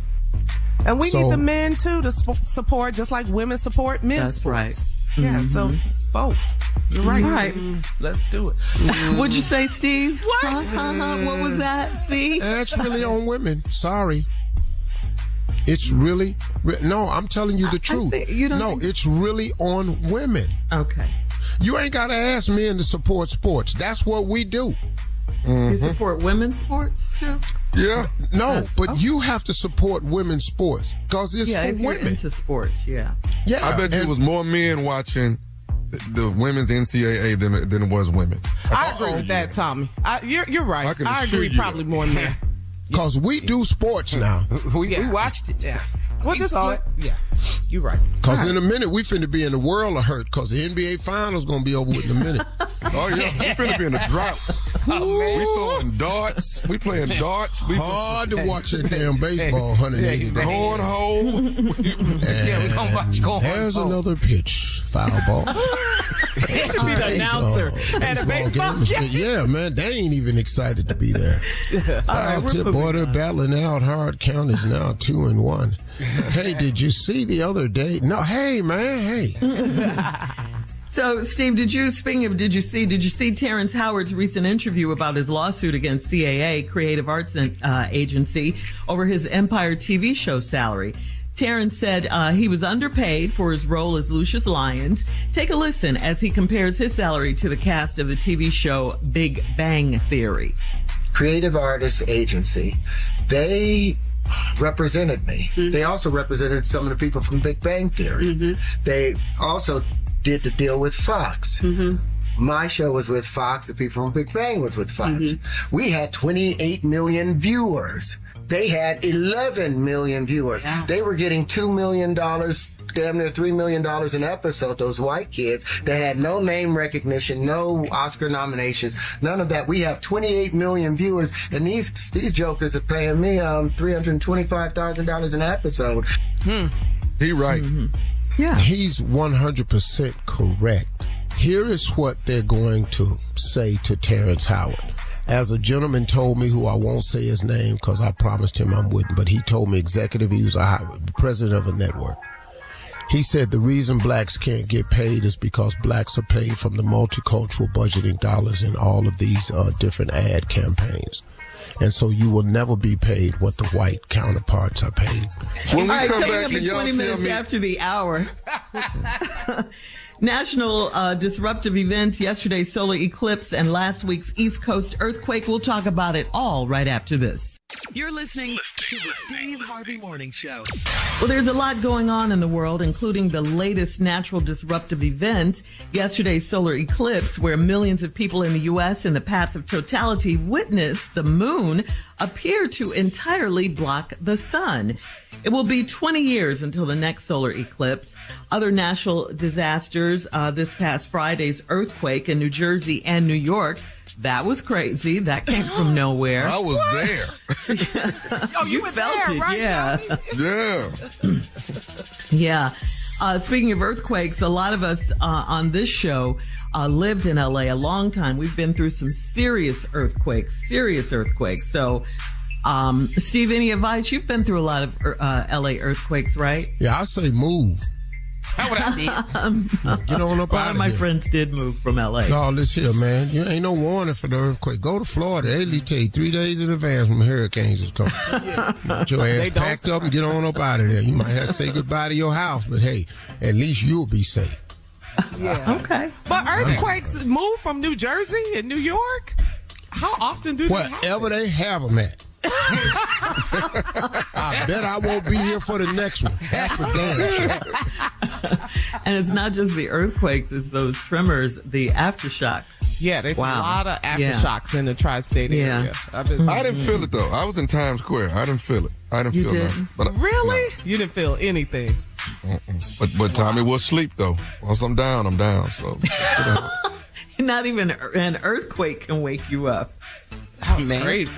And we need the men, too, to support, just like women support men's sports. Right. Yeah, so both. You're right. Right. Let's do it. What'd you say, Steve? What? What was that? See? That's really on women. Sorry. It's really, no, I'm telling you the truth. It's really on women. Okay. You ain't got to ask men to support sports. That's what we do. You support women's sports, too? Yeah. No, but you have to support women's sports because it's for women. Into sports, yeah. I bet you it was more men watching the women's NCAA than it was women. I agree with that, Tommy. You're right. I agree probably more than men. Because we do sports now. We watched it. Yeah. We saw it. Yeah. You're right. Because in a minute, we finna be in the world of hurt because the NBA Finals going to be over with in a minute. Oh, yeah. We finna be in a drought. We throwing darts. We playing darts. Hard to watch that damn baseball 180 days. Cornhole. We gonna watch cornhole. There's another pitch. Foul ball. It should be the announcer at a baseball game. Yeah, man. They ain't even excited to be there. Foul tip order battling out. Hard count is now 2-1. Hey, did you see the other day? No, hey, man, hey. So, Steve, did you see Terrence Howard's recent interview about his lawsuit against CAA, Creative Arts Agency, over his Empire TV show salary? Terrence said he was underpaid for his role as Lucius Lyons. Take a listen as he compares his salary to the cast of the TV show Big Bang Theory. Creative Artists Agency, they represented me. Mm-hmm. They also represented some of the people from Big Bang Theory. Mm-hmm. They also did the deal with Fox. Mm-hmm. My show was with Fox. The people from Big Bang was with Fox. Mm-hmm. We had 28 million viewers. They had 11 million viewers. Wow. They were getting $2 million, damn near $3 million an episode, those white kids. They had no name recognition, no Oscar nominations, none of that. We have 28 million viewers, and these jokers are paying me $325,000 an episode. He right. Mm-hmm. Yeah. He's 100% correct. Here is what they're going to say to Terrence Howard. As a gentleman told me, who I won't say his name because I promised him I wouldn't, but he told me he was president of a network. He said the reason blacks can't get paid is because blacks are paid from the multicultural budgeting dollars in all of these different ad campaigns. And so you will never be paid what the white counterparts are paid. When we come back, and y'all 20 minutes after the hour. National disruptive events, yesterday's solar eclipse, and last week's East Coast earthquake. We'll talk about it all right after this. You're listening to the Steve Harvey Morning Show. Well, there's a lot going on in the world, including the latest natural disruptive event, yesterday's solar eclipse, where millions of people in the U.S. in the path of totality witnessed the moon appear to entirely block the sun. It will be 20 years until the next solar eclipse. Other natural disasters, this past Friday's earthquake in New Jersey and New York. That was crazy. That came from nowhere. I was there. Oh, you felt there, it, right, yeah. Yeah. Yeah. Speaking of earthquakes, a lot of us on this show lived in LA a long time. We've been through some serious earthquakes. So, Steve, any advice? You've been through a lot of LA earthquakes, right? Yeah, I say move. That's what I did. Get on up out of here. A lot of my friends did move from LA. No, listen here, man. You ain't no warning for the earthquake. Go to Florida. They at least tell you 3 days in advance when hurricanes is coming. Get your ass packed up and get on up out of there. You might have to say goodbye to your house, but hey, at least you'll be safe. Yeah. Okay. But earthquakes move from New Jersey and New York? How often do they happen? Wherever they have them at. I bet I won't be here for the next one. That's for damn sure. And it's not just the earthquakes, it's those tremors, the aftershocks. Yeah, there's a lot of aftershocks in the tri-state area. I didn't feel it, though. I was in Times Square. I didn't feel it. I didn't feel nothing. Really? No. You didn't feel anything? But Tommy will sleep, though. Once I'm down, I'm down. So, Not even an earthquake can wake you up. That was crazy.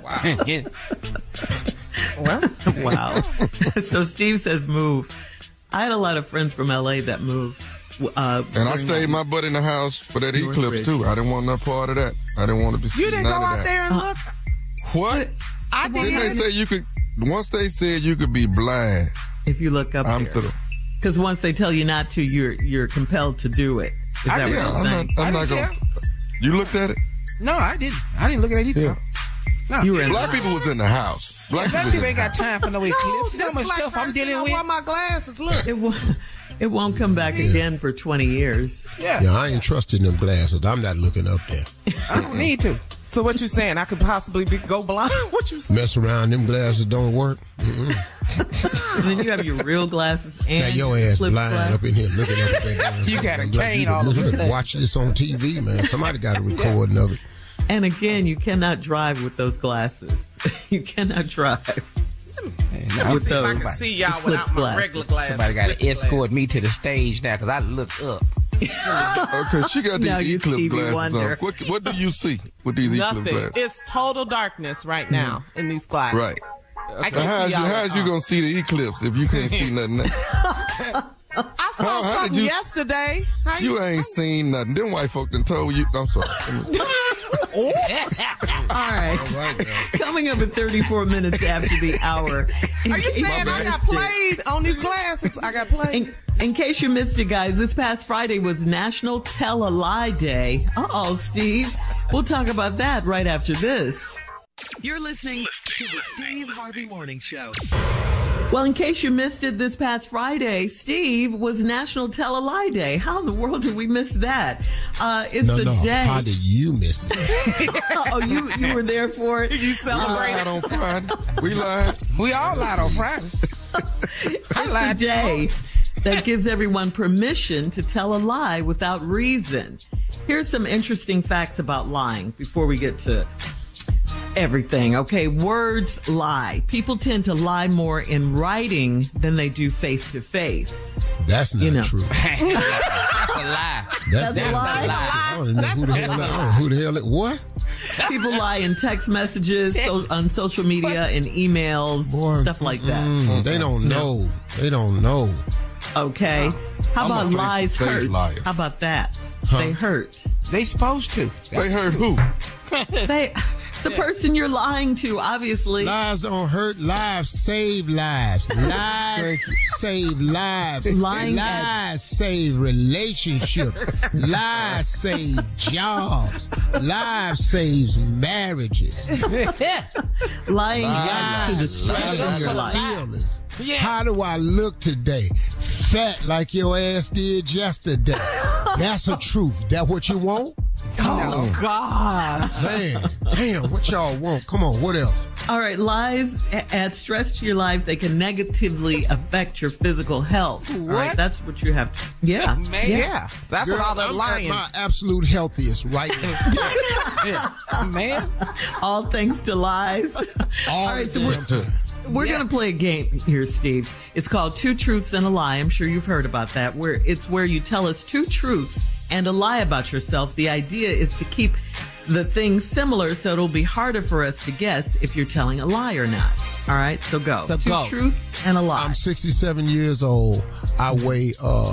Wow. Wow. So Steve says move. I had a lot of friends from LA that moved. And I stayed my butt in the house for that eclipse, too. I didn't want no part of that. I didn't want to be You didn't go out there and look? What? I didn't. Didn't they say you could, once they said you could be blind. If you look up I'm through. Because once they tell you not to, you're compelled to do it. Is that what you're saying? I'm not going to. You looked at it? No, I didn't. I didn't look at it either. Yeah. No. Black people was in the house. Black people ain't got time for no eclipse. You know how much stuff I'm dealing with? I want my glasses. Look. It won't come back again for 20 years. Yeah, I ain't trusting them glasses. I'm not looking up there. I don't need to. So what you saying? I could possibly go blind? What you saying? Mess around, them glasses don't work. And then you have your real glasses and now your ass blind glasses. up in here looking up at that. You got a cane all of a sudden. Watch this on TV, man. Somebody got a recording of it. And again, you cannot drive with those glasses. You cannot drive. With those. I can see y'all without my regular glasses. Somebody got to escort me to the stage now because I look up. Okay, she got these eclipse glasses on. What do you see with these eclipse glasses? It's total darkness right now in these glasses. Right. I can't how's you going to see the eclipse if you can't see nothing? I saw something yesterday. You ain't seen nothing. Them white folk done told you. I'm sorry. All right. Coming up at 34 minutes after the hour. Are you saying I got played on these glasses? I got played. In case you missed it, guys, this past Friday was National Tell a Lie Day. Uh-oh, Steve. We'll talk about that right after this. You're listening to the Steve Harvey Morning Show. Well, in case you missed it, this past Friday, Steve, was National Tell a Lie Day. How in the world did we miss that? It's a day. How did you miss it? Oh, you were there for it? You celebrated? We lied on Friday. We lied. We all lied on Friday. It's a day that gives everyone permission to tell a lie without reason. Here's some interesting facts about lying before we get to everything. Okay, words lie. People tend to lie more in writing than they do face to face. That's not true. That's a lie. That's a lie? I don't know who the hell it what? People lie in text messages, on social media, in emails, stuff like that. They don't know. They don't know. Okay. How about lies hurt? Liar. How about that? Huh? They hurt. They supposed to. They hurt who? The person you're lying to, obviously. Lies don't hurt. Lies save lives. Lies save lives. Lies save relationships. Lies save jobs. Lies saves marriages. Lying leads to destruction in your life. Feelings. Yeah. How do I look today? Fat like your ass did yesterday. That's a truth. That what you want? Oh, gosh. Man, damn, what y'all want? Come on, what else? All right, lies add stress to your life. They can negatively affect your physical health. What? All right, that's what you have to... Yeah. Man. Yeah. That's Girl, a lot of lying. I'm at my absolute healthiest right now. Man. All thanks to lies. All right, so time. We're going to play a game here, Steve. It's called Two Truths and a Lie. I'm sure you've heard about that. Where you tell us two truths and a lie about yourself. The idea is to keep the things similar so it'll be harder for us to guess if you're telling a lie or not. All right, so go. Two truths and a lie. I'm 67 years old. I weigh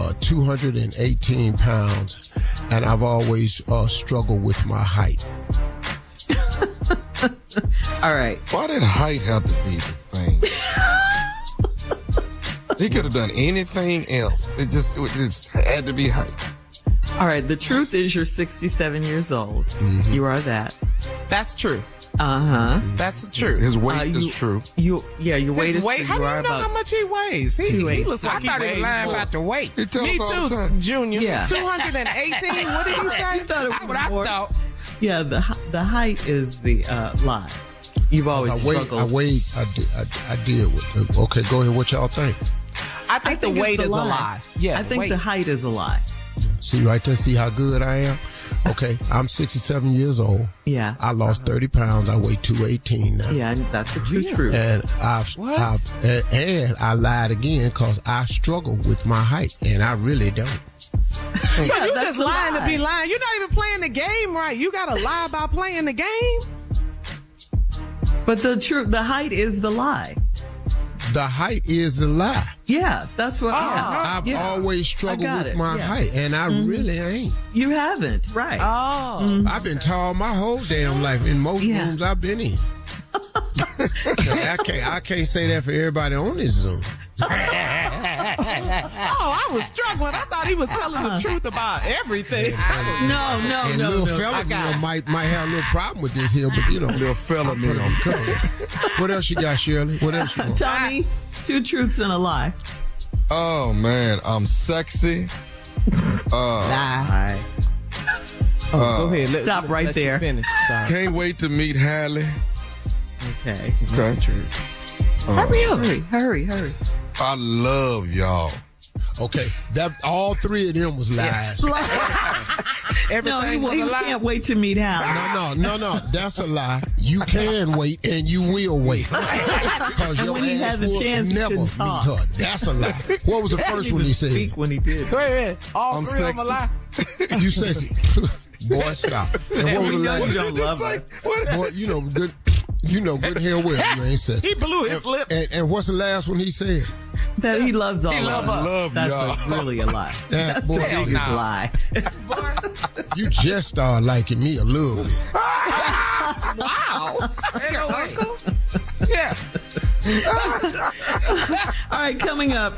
218 pounds, and I've always struggled with my height. All right. Why did height have to be the thing? He could have done anything else. It just had to be height. All right. The truth is you're 67 years old. Mm-hmm. You are that. That's true. Uh-huh. That's the truth. His weight is true. Your weight is true. How do you know how much he weighs? He looks like I thought he was lying about the weight. Me too, Junior. Yeah. 218. What did he say? You thought it was That's what I thought. Yeah, the height is the lie. You've always struggled. I deal with it. Okay, go ahead. What y'all think? I think the weight is a lie. Yeah, I think the height is a lie. See right there, see how good I am? Okay, I'm 67 years old. Yeah. I lost 30 pounds. I weigh 218 now. Yeah, and that's the truth. And I lied again because I struggle with my height, and I really don't. So you just lying to be lying. You're not even playing the game right. You got to lie about playing the game. But the height is the lie. The height is the lie. Yeah, that's what I've always struggled with my height, and I really ain't. You haven't, right? Oh. I've been tall my whole damn life in most rooms I've been in. I can't say that for everybody on this Zoom. I was struggling. I thought he was telling the truth about everything. No. Little fella might have a little problem with this here, but little fella Neil. What else you got, Shirley? What else you want? Tommy, 2 truths and a lie. Oh man, I'm sexy. Lie. Go ahead. Stop right let there. You finish. Sorry. Can't wait to meet Hallie. Okay. Hurry. I love y'all. Okay, that all 3 of them was lies. Everything was a lie. Can't wait to meet Hal. No. That's a lie. You can wait, and you will wait. Because your when he ass has a will chance, he never can meet talk. her. That's a lie. What was the first one he said? Speak when he did. Wait. All I'm 3 of them a lie? You sexy. Boy, stop. And what was the last? You don't love us. Boy, good. Good hell well you ain't sexy. He blew his lip. And what's the last one he said? That he loves all of us. Love That's y'all. Really a lie. That boy, the biggest lie. you just started liking me a little bit. Wow. Uncle? Yeah. All right, coming up,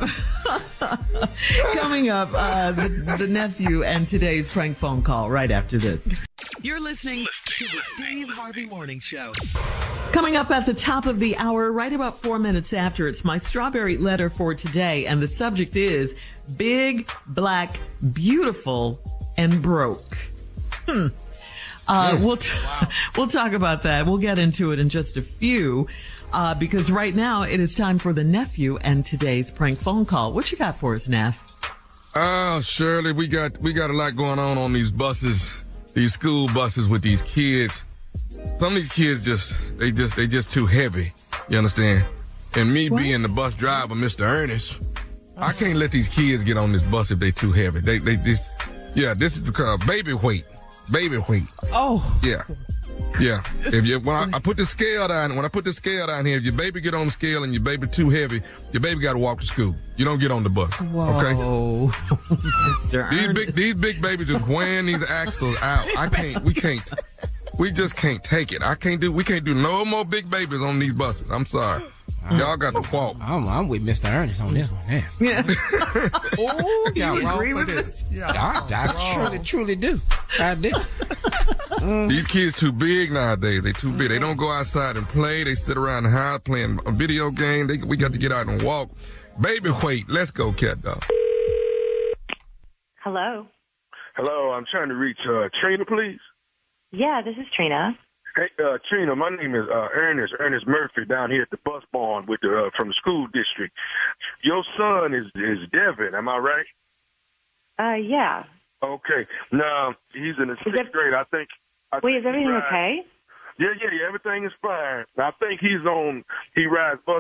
the nephew and today's prank phone call right after this. You're listening to the Steve Harvey Morning Show. Coming up at the top of the hour, right about 4 minutes after, it's my strawberry letter for today, and the subject is Big, Black, Beautiful, and Broke. We'll talk about that. We'll get into it in just a few. Because right now it is time for the nephew and today's prank phone call. What you got for us, Neff? Oh, Shirley, we got a lot going on these buses, these school buses with these kids. Some of these kids they just too heavy. You understand? And me being the bus driver, Mr. Ernest, I can't let these kids get on this bus if they too heavy. This is because baby weight. Oh. Yeah. When I put the scale down here, if your baby get on the scale and your baby too heavy, your baby got to walk to school. You don't get on the bus. Whoa. Okay? Mr. These big babies is wearing these axles out. We just can't take it. We can't do no more big babies on these buses. I'm sorry. Y'all got to walk. I'm with Mr. Ernest on this one. Yeah. Oh, you agree with this? Yeah. I truly do. I do. These kids too big nowadays. They too big. They don't go outside and play. They sit around the house playing a video game. We got to get out and walk. Baby weight. Let's go, cat dog. Hello. Hello, I'm trying to reach Trina, please. Yeah, this is Trina. Hey, Trina, my name is Ernest Murphy, down here at the bus barn from the school district. Your son is Devin, am I right? Yeah. Okay. Now, he's in the 6th grade. Wait, is everything okay? Yeah, everything is fine. I think he rides bus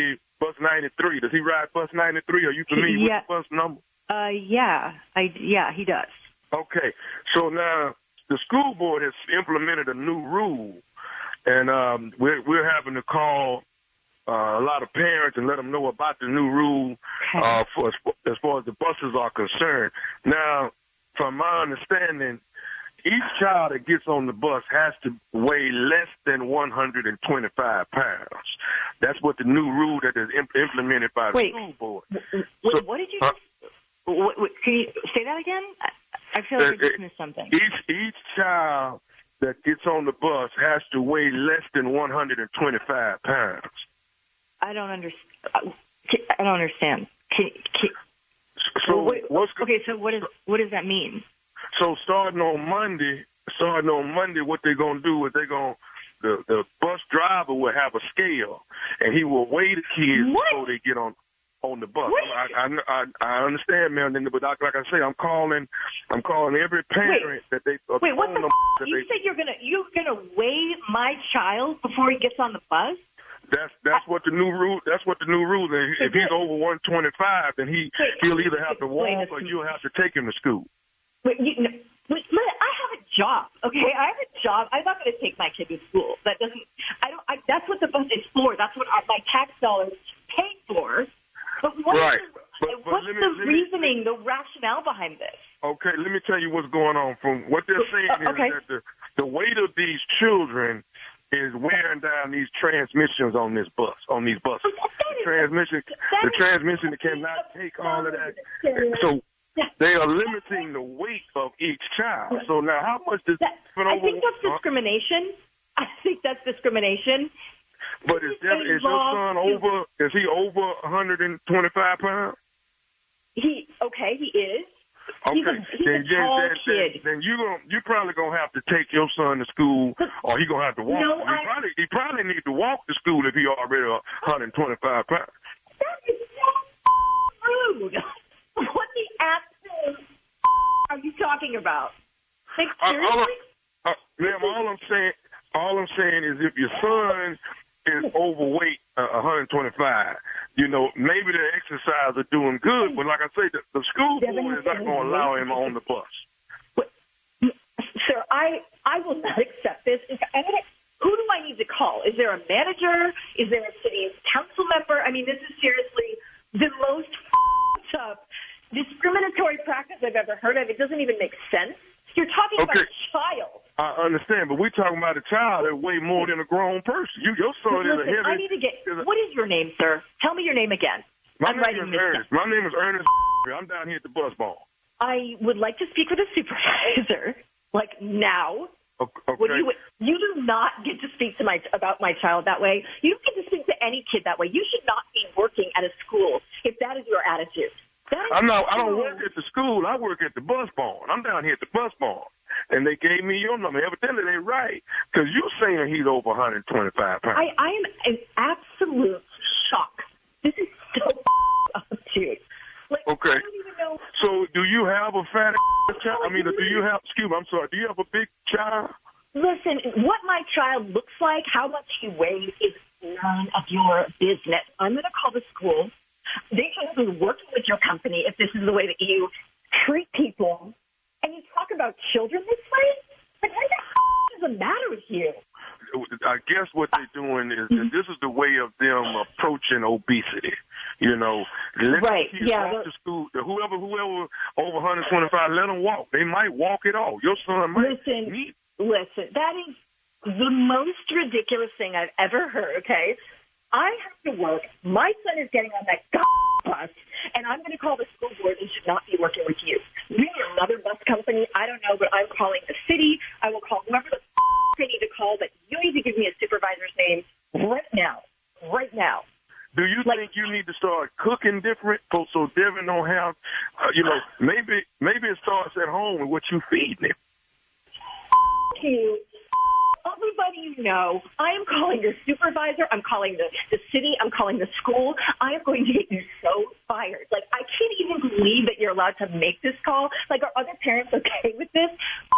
93. Does he ride bus 93? Are you familiar with the bus number? Yeah, he does. Okay. So now, the school board has implemented a new rule, and we're having to call a lot of parents and let them know about the new rule as far as the buses are concerned. Now, from my understanding, each child that gets on the bus has to weigh less than 125 pounds. That's what the new rule that is implemented by the school board. What did you just... can you say that again? I feel like I just missed something. Each child that gets on the bus has to weigh less than 125 pounds. I don't understand. So what does that mean? So starting on Monday, what they're gonna do is the bus driver will have a scale, and he will weigh the kids before they get on the bus. I understand, man, but like I say, I'm calling every parent that they. Wait, what the? You said you're gonna weigh my child before he gets on the bus? That's what the new rule. That's what the new rule is. If he's over 125, then he'll either have to walk or you'll have to take him to school. I have a job. Okay, I have a job. I'm not going to take my kid to school. That's what the bus is for. That's what my tax dollars pay for. But what's the reasoning, the rationale behind this? Okay, let me tell you what's going on. From what they're saying is that the weight of these children is wearing down these transmissions on these buses. The transmission cannot take all of that. So they are limiting the weight of each child. So now, how much does I think that's discrimination. But is your son over? Is he over 125 pounds? He is. Okay, he's a tall kid. Then you probably gonna have to take your son to school, or he gonna have to walk. No, he probably need to walk to school if he already 125 pounds. That is so rude. What the absolute are you talking about? Like, seriously? Ma'am, all I'm saying is if your son is overweight, 125, maybe the exercise are doing good, but like I say, the school board is not going to allow him on the bus. Sir, I will not accept this. Who do I need to call? Is there a manager? Is there a city council member? I mean, this is seriously the most up discriminatory practice I've ever heard of. It doesn't even make sense. You're talking about a child. I understand, but we're talking about a child that weighs more than a grown person. Your son is a heavy. I need to get. What is your name, sir? Tell me your name again. My name is Ernest. My name is Ernest. I'm down here at the bus barn. I would like to speak with a supervisor, like now. Okay. You do not get to speak to about my child that way. You don't get to speak to any kid that way. You should not be working at a school if that is your attitude. I don't work at the school. I work at the bus barn. I'm down here at the bus barn. And they gave me your number. Evidently, they're right. Because you're saying he's over 125 pounds. I am in absolute shock. This is so up, dude. Okay. I don't even know. So, do you have a fat child? Do you have a big child? Listen, what my child looks like, how much he weighs, is none of your business. I'm going to call the school. They should be working with your company if this is the way that you treat people. And you talk about children this way? Like, what the is the matter with you? I guess what they're doing is this is the way of them approaching obesity. Let kids walk to school. Whoever over 125, let them walk. They might walk it off. Your son might. Listen, that is the most ridiculous thing I've ever heard, okay? I have to work. My son is getting on that bus, and I'm going to call the school board and should not be working with you. Maybe another bus company. I don't know, but I'm calling the city. I will call whoever the I need to call, but you need to give me a supervisor's name right now. Right now. Do you think you need to start cooking different so Devin don't have, maybe it starts at home with what you feed him? You. Everybody you know, I am calling your supervisor. I'm calling the city. I'm calling the school. I am going to get you so fired. Like, I can't even believe that you're allowed to make this call. Like, are other parents okay with this?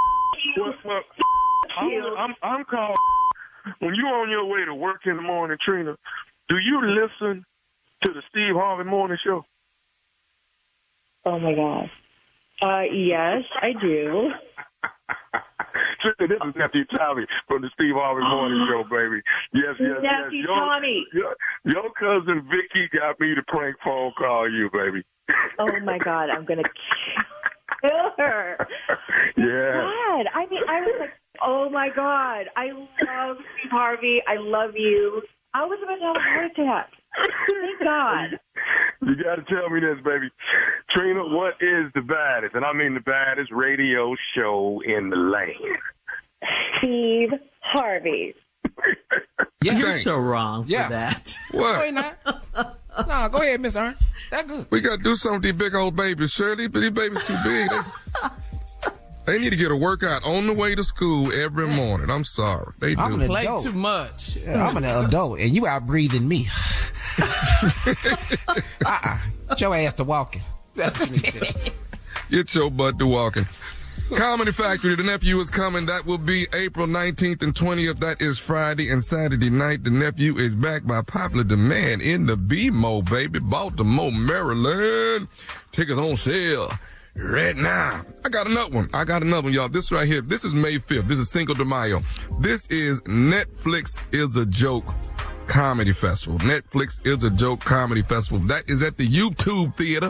I'm calling. When you're on your way to work in the morning, Trina, do you listen to the Steve Harvey Morning Show? Oh, my God. Yes, I do. Trina, this is Nephew Tommy from the Steve Harvey Morning Show, baby. Yes. Nephew Tommy. Your cousin Vicky got me to prank phone call you, baby. Oh, my God. I'm going to kill her. Yeah. God. I was like, oh, my God. I love Steve Harvey. I love you. I was about to have a heart attack. Thank God. You got to tell me this, baby. Trina, what is the baddest, and I mean the baddest radio show in the land? Steve Harvey. You're so wrong for that. What? Wait, now. No, go ahead, Miss Ern. That's good. We got to do something with these big old babies, Shirley. But these babies too big. They need to get a workout on the way to school every morning. I'm sorry. They do. I'm play too much. Yeah, I'm an adult, and you out breathing me. Get your ass to walking. Get your butt to walking. Comedy Factory, the nephew is coming. That will be April 19th and 20th. That is Friday and Saturday night. The nephew is back by popular demand in the BMO, baby. Baltimore, Maryland. Tickets on sale right now. I got another one, y'all. This right here. This is May 5th. This is Cinco de Mayo. This is Netflix is a Joke Comedy Festival. Netflix is a Joke Comedy Festival. That is at the YouTube Theater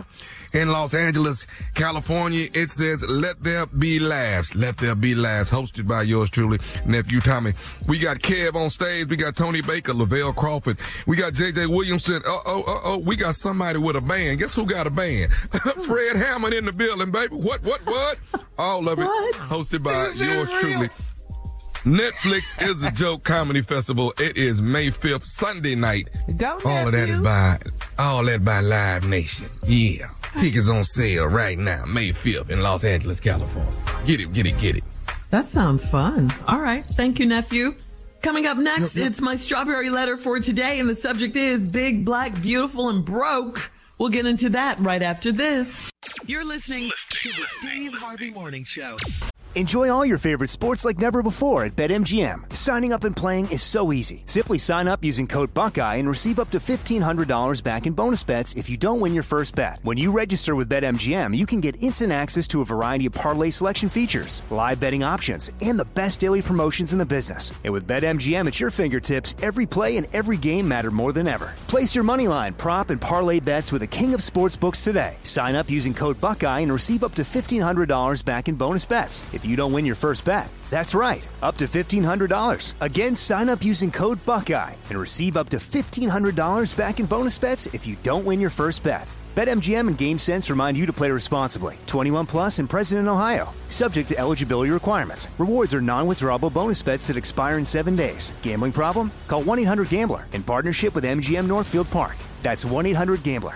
in Los Angeles, California. It says, Let There Be Laughs. Let There Be Laughs, hosted by yours truly, Nephew Tommy. We got Kev on stage. We got Tony Baker, Lavelle Crawford. We got J.J. Williamson. We got somebody with a band. Guess who got a band? Fred Hammond in the building, baby. What? All of it hosted by yours truly. Netflix is a Joke Comedy Festival. It is May 5th, Sunday night. All of that is by Live Nation. Yeah. Tickets on sale right now, May 5th in Los Angeles, California. Get it. That sounds fun. All right. Thank you, nephew. Coming up next, it's my strawberry letter for today, and the subject is Big, Black, Beautiful, and Broke. We'll get into that right after this. You're listening to the Steve Harvey Morning Show. Enjoy all your favorite sports like never before at BetMGM. Signing up and playing is so easy. Simply sign up using code Buckeye and receive up to $1,500 back in bonus bets if you don't win your first bet. When you register with BetMGM, you can get instant access to a variety of parlay selection features, live betting options, and the best daily promotions in the business. And with BetMGM at your fingertips, every play and every game matter more than ever. Place your moneyline, prop, and parlay bets with the king of sportsbooks today. Sign up using code Buckeye and receive up to $1,500 back in bonus bets if you don't win your first bet. That's right, up to $1,500. Again, sign up using code Buckeye and receive up to $1,500 back in bonus bets if you don't win your first bet. BetMGM and GameSense remind you to play responsibly. 21 plus and present in Ohio. Subject to eligibility requirements. Rewards are non-withdrawable bonus bets that expire in 7 days. Gambling problem? Call 1-800-GAMBLER in partnership with MGM Northfield Park. That's 1-800-GAMBLER.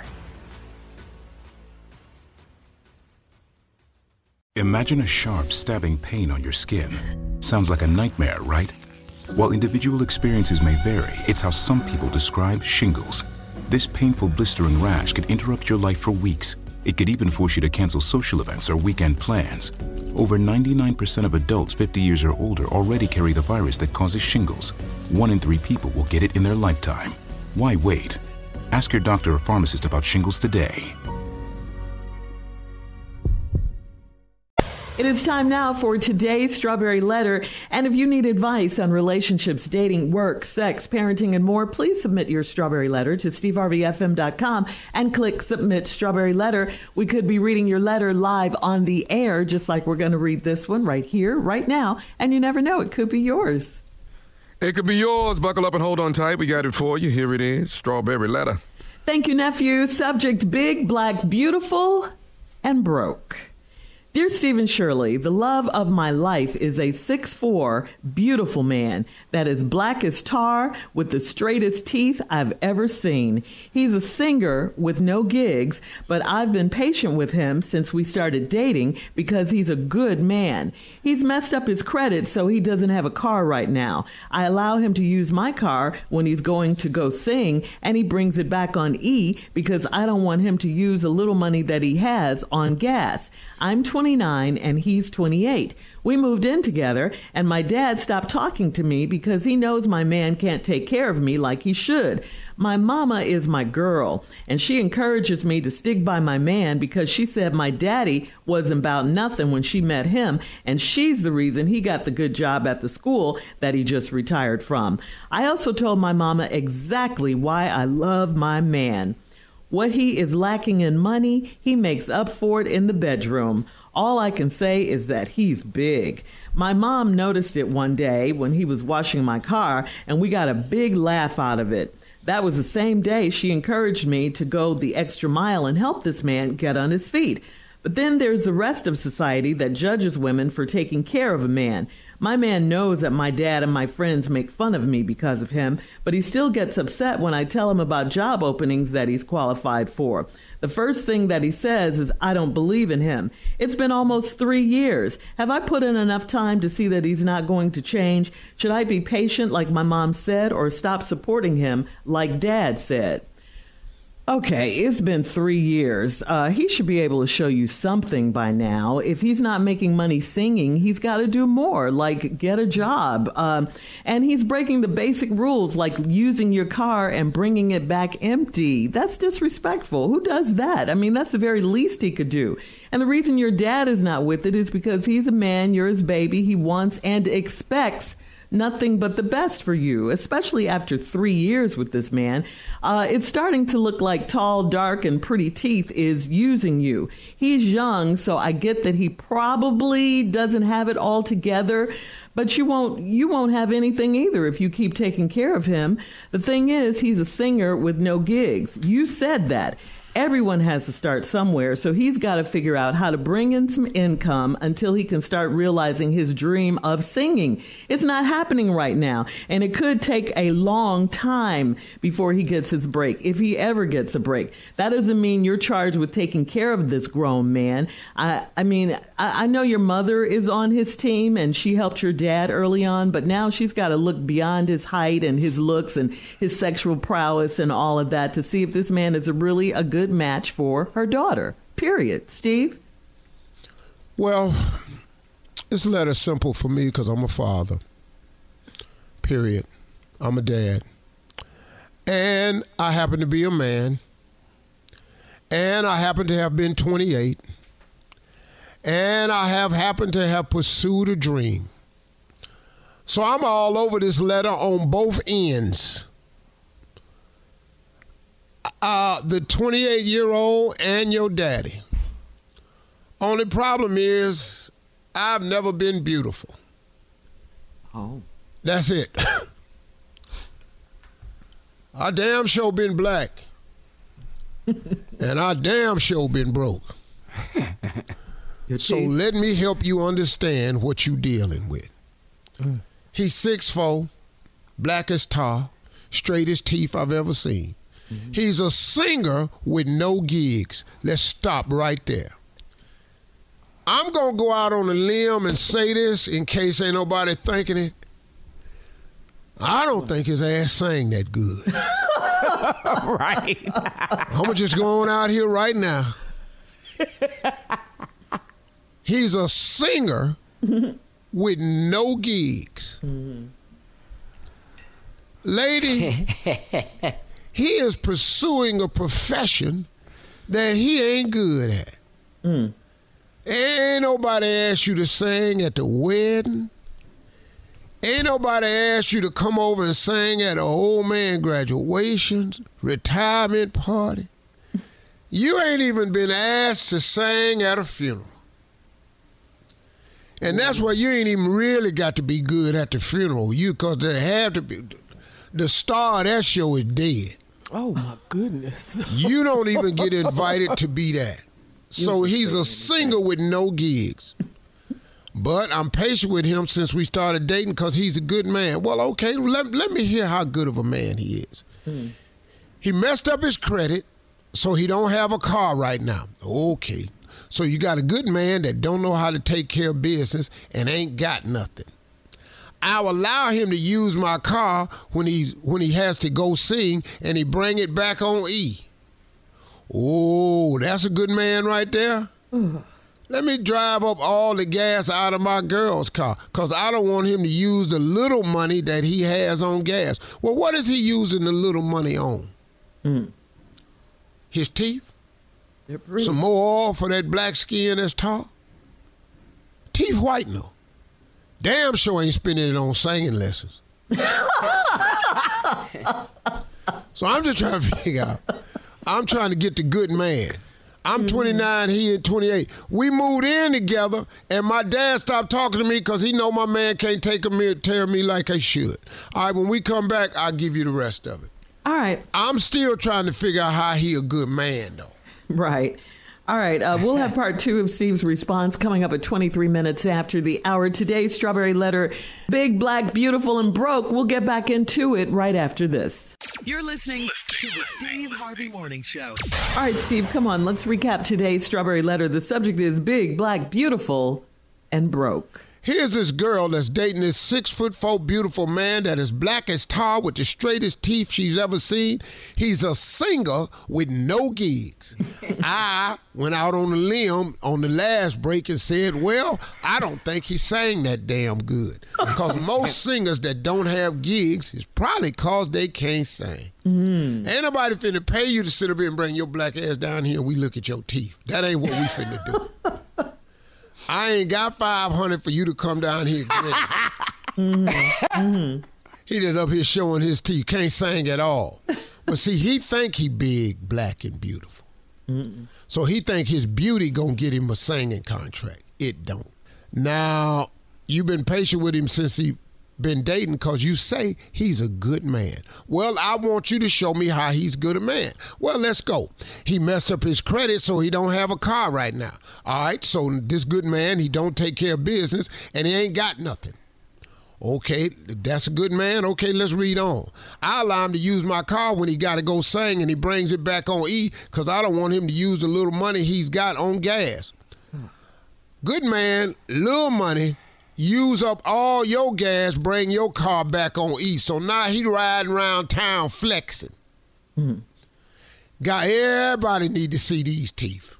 Imagine a sharp, stabbing pain on your skin. Sounds like a nightmare, right? While individual experiences may vary, it's how some people describe shingles. This painful, blistering rash could interrupt your life for weeks. It could even force you to cancel social events or weekend plans. Over 99% of adults 50 years or older already carry the virus that causes shingles. 1 in 3 people will get it in their lifetime. Why wait? Ask your doctor or pharmacist about shingles today. It is time now for today's Strawberry Letter. And if you need advice on relationships, dating, work, sex, parenting, and more, please submit your Strawberry Letter to steveharveyfm.com and click Submit Strawberry Letter. We could be reading your letter live on the air, just like we're going to read this one right here, right now. And you never know, it could be yours. It could be yours. Buckle up and hold on tight. We got it for you. Here it is, Strawberry Letter. Thank you, nephew. Subject, Big, Black, Beautiful, and Broke. Dear Stephen Shirley, the love of my life is a 6'4", beautiful man that is black as tar with the straightest teeth I've ever seen. He's a singer with no gigs, but I've been patient with him since we started dating because he's a good man. He's messed up his credit, so he doesn't have a car right now. I allow him to use my car when he's going to go sing, and he brings it back on E because I don't want him to use a little money that he has on gas. I'm 29 and he's 28. We moved in together and my dad stopped talking to me because he knows my man can't take care of me like he should. My mama is my girl and she encourages me to stick by my man because she said my daddy wasn't about nothing when she met him and she's the reason he got the good job at the school that he just retired from. I also told my mama exactly why I love my man. What he is lacking in money, he makes up for it in the bedroom. All I can say is that he's big. My mom noticed it one day when he was washing my car, and we got a big laugh out of it. That was the same day she encouraged me to go the extra mile and help this man get on his feet. But then there's the rest of society that judges women for taking care of a man. My man knows that my dad and my friends make fun of me because of him, but he still gets upset when I tell him about job openings that he's qualified for. The first thing that he says is, I don't believe in him. It's been almost 3 years. Have I put in enough time to see that he's not going to change? Should I be patient like my mom said or stop supporting him like dad said? Okay, it's been 3 years. He should be able to show you something by now. If he's not making money singing, he's got to do more, like get a job. And he's breaking the basic rules, like using your car and bringing it back empty. That's disrespectful. Who does that? I mean, that's the very least he could do. And the reason your dad is not with it is because he's a man, you're his baby, he wants and expects nothing but the best for you, especially after 3 years with this man. It's starting to look like tall, dark, and pretty teeth is using you. He's young, so I get that he probably doesn't have it all together. But you won't have anything either if you keep taking care of him. The thing is, he's a singer with no gigs. You said that. Everyone has to start somewhere, so he's got to figure out how to bring in some income until he can start realizing his dream of singing. It's not happening right now, and it could take a long time before he gets his break, if he ever gets a break. That doesn't mean you're charged with taking care of this grown man. I know your mother is on his team, and she helped your dad early on, but now she's got to look beyond his height and his looks and his sexual prowess and all of that to see if this man is really a good match for her daughter, period. Steve? Well, this letter's simple for me because I'm a father, period. I'm a dad. And I happen to be a man. And I happen to have been 28. And I have happened to have pursued a dream. So I'm all over this letter on both ends. The 28-year-old and your daddy. Only problem is I've never been beautiful. Oh. That's it. I damn sure been black. And I damn sure been broke. So let me help you understand what you dealing with. He's 6'4", black as tar, straight as teeth I've ever seen. He's a singer with no gigs. Let's stop right there. I'm going to go out on a limb and say this in case ain't nobody thinking it. I don't think his ass sang that good. Right. I'm going to just go on out here right now. He's a singer with no gigs. Lady, he is pursuing a profession that he ain't good at. Ain't nobody asked you to sing at the wedding. Ain't nobody asked you to come over and sing at an old man graduations, retirement party. You ain't even been asked to sing at a funeral. And that's why you ain't even really got to be good at the funeral. Because they have to be. The star of that show is dead. Oh, my goodness. You don't even get invited to be that. So he's a singer with no gigs. But I'm patient with him since we started dating because he's a good man. Well, okay, let me hear how good of a man he is. He messed up his credit, so he don't have a car right now. Okay. So you got a good man that don't know how to take care of business and ain't got nothing. I'll allow him to use my car when he has to go sing and he bring it back on E. Oh, that's a good man right there. Let me drive up all the gas out of my girl's car because I don't want him to use the little money that he has on gas. Well, what is he using the little money on? His teeth? Some more oil for that black skin that's tall? Teeth whitener. Damn sure ain't spending it on singing lessons. So I'm just trying to figure out. I'm trying to get the good man. I'm 29, he is 28. We moved in together, and my dad stopped talking to me because he know my man can't take care of me like I should. All right, when we come back, I'll give you the rest of it. All right. I'm still trying to figure out how he a good man, though. Right. All right, we'll have part 2 of Steve's response coming up at 23 minutes after the hour. Today's Strawberry Letter, Big, Black, Beautiful, and Broke. We'll get back into it right after this. You're listening to the Steve Harvey Morning Show. All right, Steve, come on. Let's recap today's Strawberry Letter. The subject is Big, Black, Beautiful, and Broke. Here's this girl that's dating this 6'4" beautiful man that is black as tar with the straightest teeth she's ever seen. He's a singer with no gigs. I went out on a limb on the last break and said, well, I don't think he sang that damn good. Because most singers that don't have gigs is probably because they can't sing. Ain't nobody finna pay you to sit up here and bring your black ass down here and we look at your teeth. That ain't what we finna do. I ain't got $500 for you to come down here grinning. He just up here showing his teeth. Can't sing at all. But see, he think he big, black, and beautiful. So he think his beauty gonna get him a singing contract. It don't. Now, you've been patient with him since he been dating because you say he's a good man. Well, I want you to show me how he's good a man. Well, let's go. He messed up his credit, so he don't have a car right now. All right, so this good man, he don't take care of business, and he ain't got nothing. Okay, that's a good man. Okay, let's read on. I allow him to use my car when he got to go sing, and he brings it back on E because I don't want him to use the little money he's got on gas. Good man, little money, use up all your gas, bring your car back on E. So now he riding around town flexing. Got everybody need to see these teeth.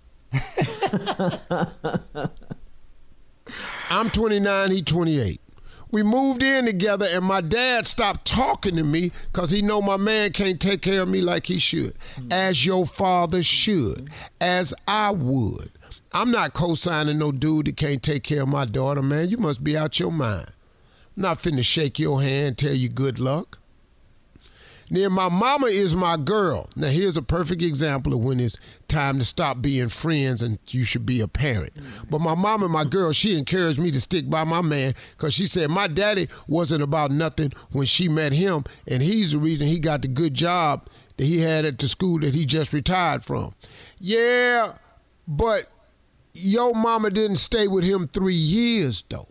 I'm 29, he 28. We moved in together, and my dad stopped talking to me because he know my man can't take care of me like he should. As your father should. As I would. I'm not co-signing no dude that can't take care of my daughter, man. You must be out your mind. I'm not finna shake your hand and tell you good luck. Then my mama is my girl. Now, here's a perfect example of when it's time to stop being friends and you should be a parent. But my mama, my girl, she encouraged me to stick by my man because she said my daddy wasn't about nothing when she met him, and he's the reason he got the good job that he had at the school that he just retired from. Yeah, but your mama didn't stay with him 3 years, though.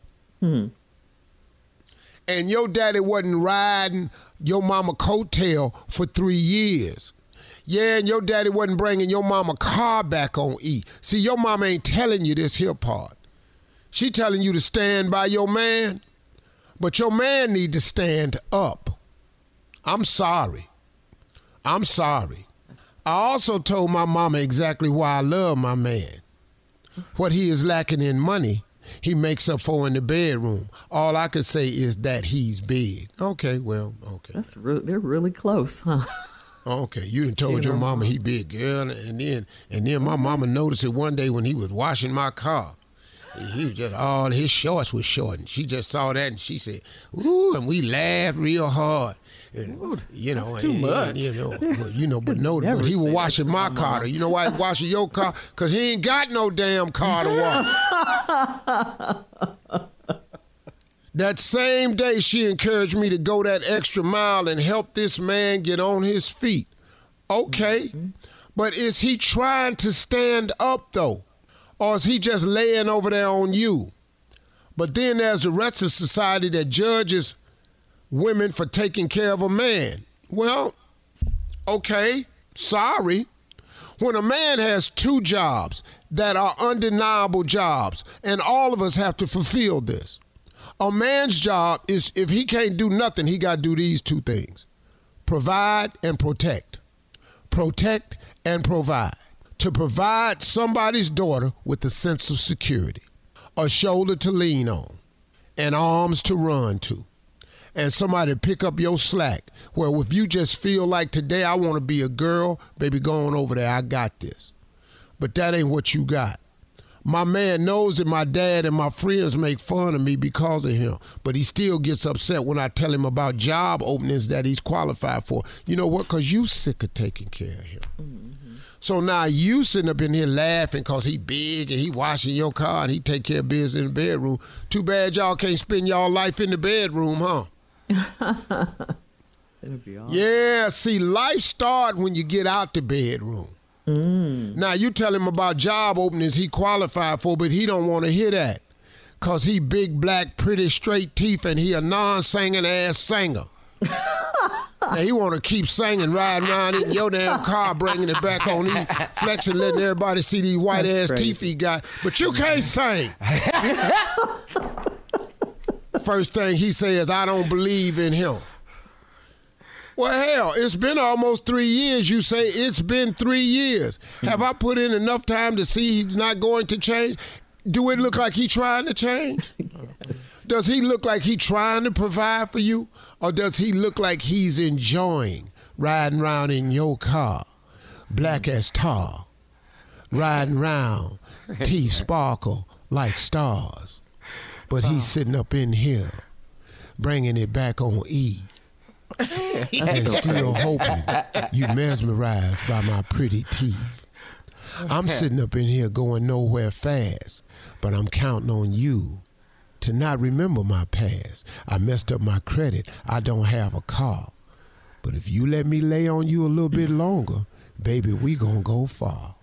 And your daddy wasn't riding your mama coattail for 3 years. Yeah, and your daddy wasn't bringing your mama car back on E. See, your mama ain't telling you this here part. She telling you to stand by your man, but your man need to stand up. I'm sorry. I'm sorry. I also told my mama exactly why I love my man. What he is lacking in money, he makes up for in the bedroom. All I could say is that he's big. Okay, well, okay. They're really close, huh? Okay, you done told your mama he big, girl, and then my mama noticed it one day when he was washing my car. He was just, all his shorts was short, and she just saw that and she said, ooh, and we laughed real hard. Ooh, you know, that's too much. But he was washing my car. You know why he washing your car? Because he ain't got no damn car to wash. That same day, she encouraged me to go that extra mile and help this man get on his feet. Okay, but is he trying to stand up, though? Or is he just laying over there on you? But then there's the rest of society that judges women for taking care of a man. Well, okay, sorry. When a man has two jobs that are undeniable jobs, and all of us have to fulfill this, a man's job is, if he can't do nothing, he got to do these two things: provide and protect. Protect and provide. To provide somebody's daughter with a sense of security, a shoulder to lean on, and arms to run to, and somebody to pick up your slack. Well, if you just feel like today I want to be a girl, baby, go on over there, I got this. But that ain't what you got. My man knows that my dad and my friends make fun of me because of him, but he still gets upset when I tell him about job openings that he's qualified for. You know what? Because you sick of taking care of him. So now you sitting up in here laughing because he big and he washing your car and he take care of business in the bedroom. Too bad y'all can't spend y'all life in the bedroom, huh? It'd be awesome. Yeah, see, life start when you get out the bedroom. Now you tell him about job openings he qualified for, but he don't want to hear that because he big, black, pretty, straight teeth and he a non-singing ass singer. Now he want to keep singing, riding around in your damn car, bringing it back on you, flexing, letting everybody see these white ass teeth he got. But you can't sing. First thing he says, I don't believe in him. Well, hell, it's been almost 3 years. You say it's been 3 years. Have I put in enough time to see he's not going to change? Do it look like he's trying to change? Does he look like he's trying to provide for you? Or does he look like he's enjoying riding around in your car, black as tar, riding around, teeth sparkle like stars? But he's sitting up in here, bringing it back on E. And still hoping you mesmerized by my pretty teeth. I'm sitting up in here going nowhere fast, but I'm counting on you to not remember my past. I messed up my credit. I don't have a car. But if you let me lay on you a little bit longer, baby, we gonna go far.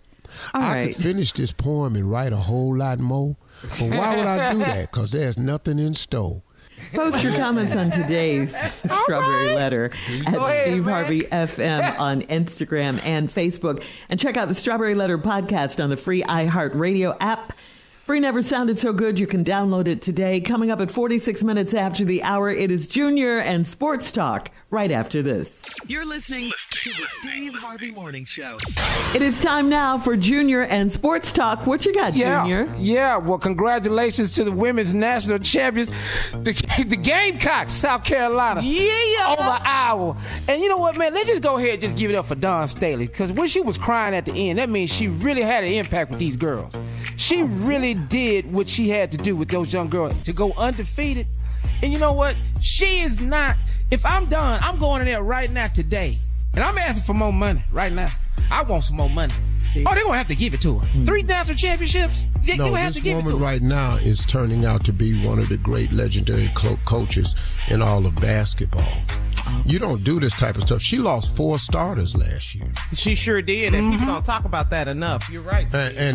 I could finish this poem and write a whole lot more, but why would I do that? Because there's nothing in store. Post your comments on today's Strawberry Letter at Steve Harvey FM on Instagram and Facebook. And check out the Strawberry Letter podcast on the free iHeartRadio app. Free never sounded so good. You can download it today. Coming up at 46 minutes after the hour, it is Junior and Sports Talk right after this. You're listening to the Steve Harvey Morning Show. It is time now for Junior and Sports Talk. What you got, Junior? Yeah, well, congratulations to the women's national champions, the Gamecocks, South Carolina. Yeah. Over Iowa. And you know what, man? Let's just go ahead and just give it up for Dawn Staley, because when she was crying at the end, that means she really had an impact with these girls. She really did what she had to do with those young girls to go undefeated. And you know what? She is not. If I'm done, I'm going in there right now today. And I'm asking for more money right now. I want some more money. Oh, they're going to have to give it to her. 3 national championships? They're going to have to give it to her. This woman right now is turning out to be one of the great legendary coaches in all of basketball. You don't do this type of stuff. She lost 4 starters last year. She sure did, and people don't talk about that enough. You're right.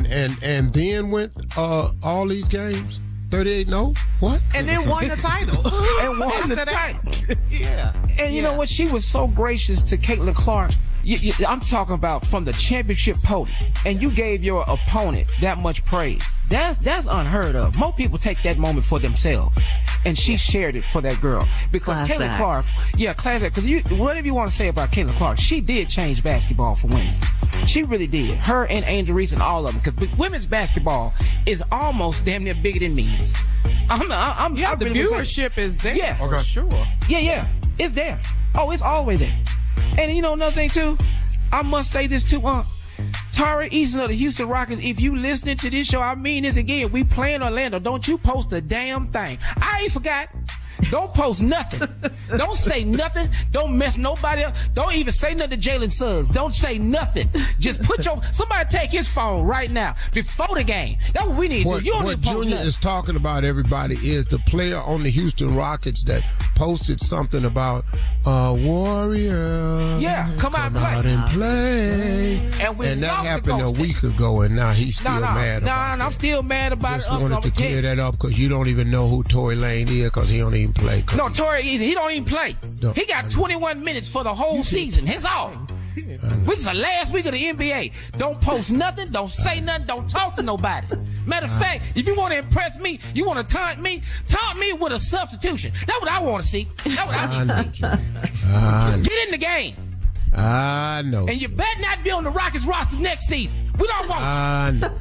And then went all these games 38-0. What? And then won the title. And won the title. Yeah. And you know what? She was so gracious to Caitlin Clark. I'm talking about from the championship podium, and you gave your opponent that much praise. That's unheard of. Most people take that moment for themselves, and she shared it for that girl because Caitlin Clark, class act. Because whatever you want to say about Caitlin Clark, she did change basketball for women. She really did. Her and Angel Reese and all of them. Because women's basketball is almost damn near bigger than men's. The viewership is there. Yeah, for sure. Yeah, it's there. Oh, it's always there. And you know another thing too, I must say this too, Tari Eason of the Houston Rockets, if you listening to this show, I mean this again, we playing Orlando. Don't you post a damn thing. I ain't forgot. Don't post nothing. Don't say nothing. Don't mess nobody up. Don't even say nothing to Jalen Suggs. Don't say nothing. Just put somebody take his phone right now before the game. That's what we need to do. You don't what need to post Junior nothing. is talking about, everybody, is the player on the Houston Rockets that posted something about Warrior. Yeah, come out and play. And that happened a week ago, and now he's still mad about it. I'm still mad about Just it. wanted to clear that up because you don't even know who Tory Lane is because he don't even play. No, Tory Eason, he don't even play. No. He got 21 minutes for the whole season. That's all. This is the last week of the NBA. Don't post nothing. Don't say nothing. Don't talk to nobody. Matter of fact, if you want to impress me, you want to taunt me with a substitution. That's what I want to see. That's what I need to see. Get in the game. I know. And you better not be on the Rockets roster next season. We don't want you. I know.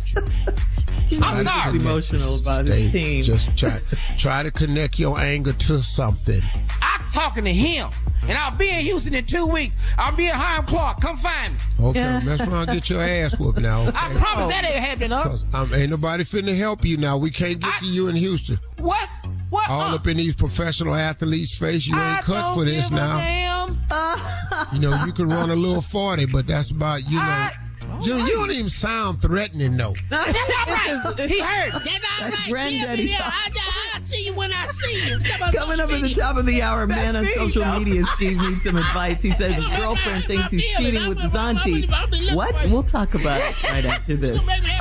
I'm sorry. Emotional about his team. Just try to connect your anger to something. I'm talking to him. And I'll be in Houston in 2 weeks. I'll be in Hiram Clark. Come find me. Okay, mess around, get your ass whooped now. Okay? I promise that ain't happening, huh? Because ain't nobody finna help you now. We can't get to you in Houston. What? All up in these professional athletes' face. You ain't cut for this now. You know, you can run a little 40, but that's about, you know. You don't even sound threatening, though. That's all right. He heard. That's all right. Granddaddy talk. I'll see you when I see you. Coming up at the top of the hour, man on social media, Steve needs some advice. He says his girlfriend thinks he's cheating with his auntie. What? We'll talk about it right after this.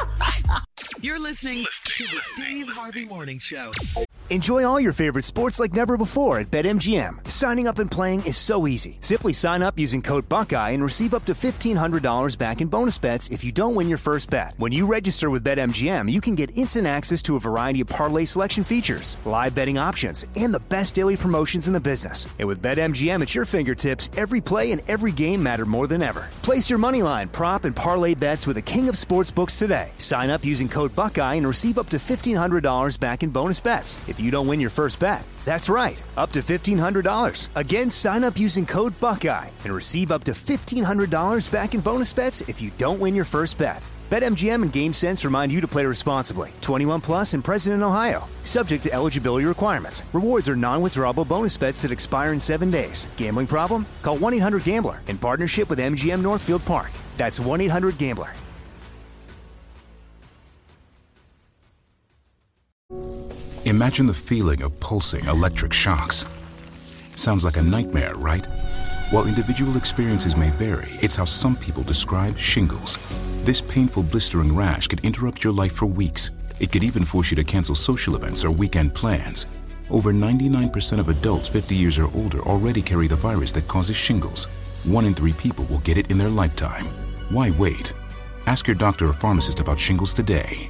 You're listening to the Steve Harvey Morning Show. Enjoy all your favorite sports like never before at BetMGM. Signing up and playing is so easy. Simply sign up using code Buckeye and receive up to $1,500 back in bonus bets if you don't win your first bet. When you register with BetMGM, you can get instant access to a variety of parlay selection features, live betting options, and the best daily promotions in the business. And with BetMGM at your fingertips, every play and every game matter more than ever. Place your moneyline, prop, and parlay bets with the king of sportsbooks today. Sign up using code Buckeye and receive up to $1,500 back in bonus bets if you don't win your first bet. That's right, up to $1,500. Again, sign up using code Buckeye and receive up to $1,500 back in bonus bets if you don't win your first bet. BetMGM and GameSense remind you to play responsibly. 21 plus and present in Ohio. Subject to eligibility requirements. Rewards are non-withdrawable bonus bets that expire in 7 days. Gambling problem? Call 1-800-GAMBLER in partnership with MGM Northfield Park. That's 1-800-GAMBLER. Imagine the feeling of pulsing electric shocks. Sounds like a nightmare, right? While individual experiences may vary, it's how some people describe shingles. This painful blistering rash could interrupt your life for weeks. It could even force you to cancel social events or weekend plans. Over 99% of adults 50 years or older already carry the virus that causes shingles. 1 in 3 people will get it in their lifetime. Why wait? Ask your doctor or pharmacist about shingles today.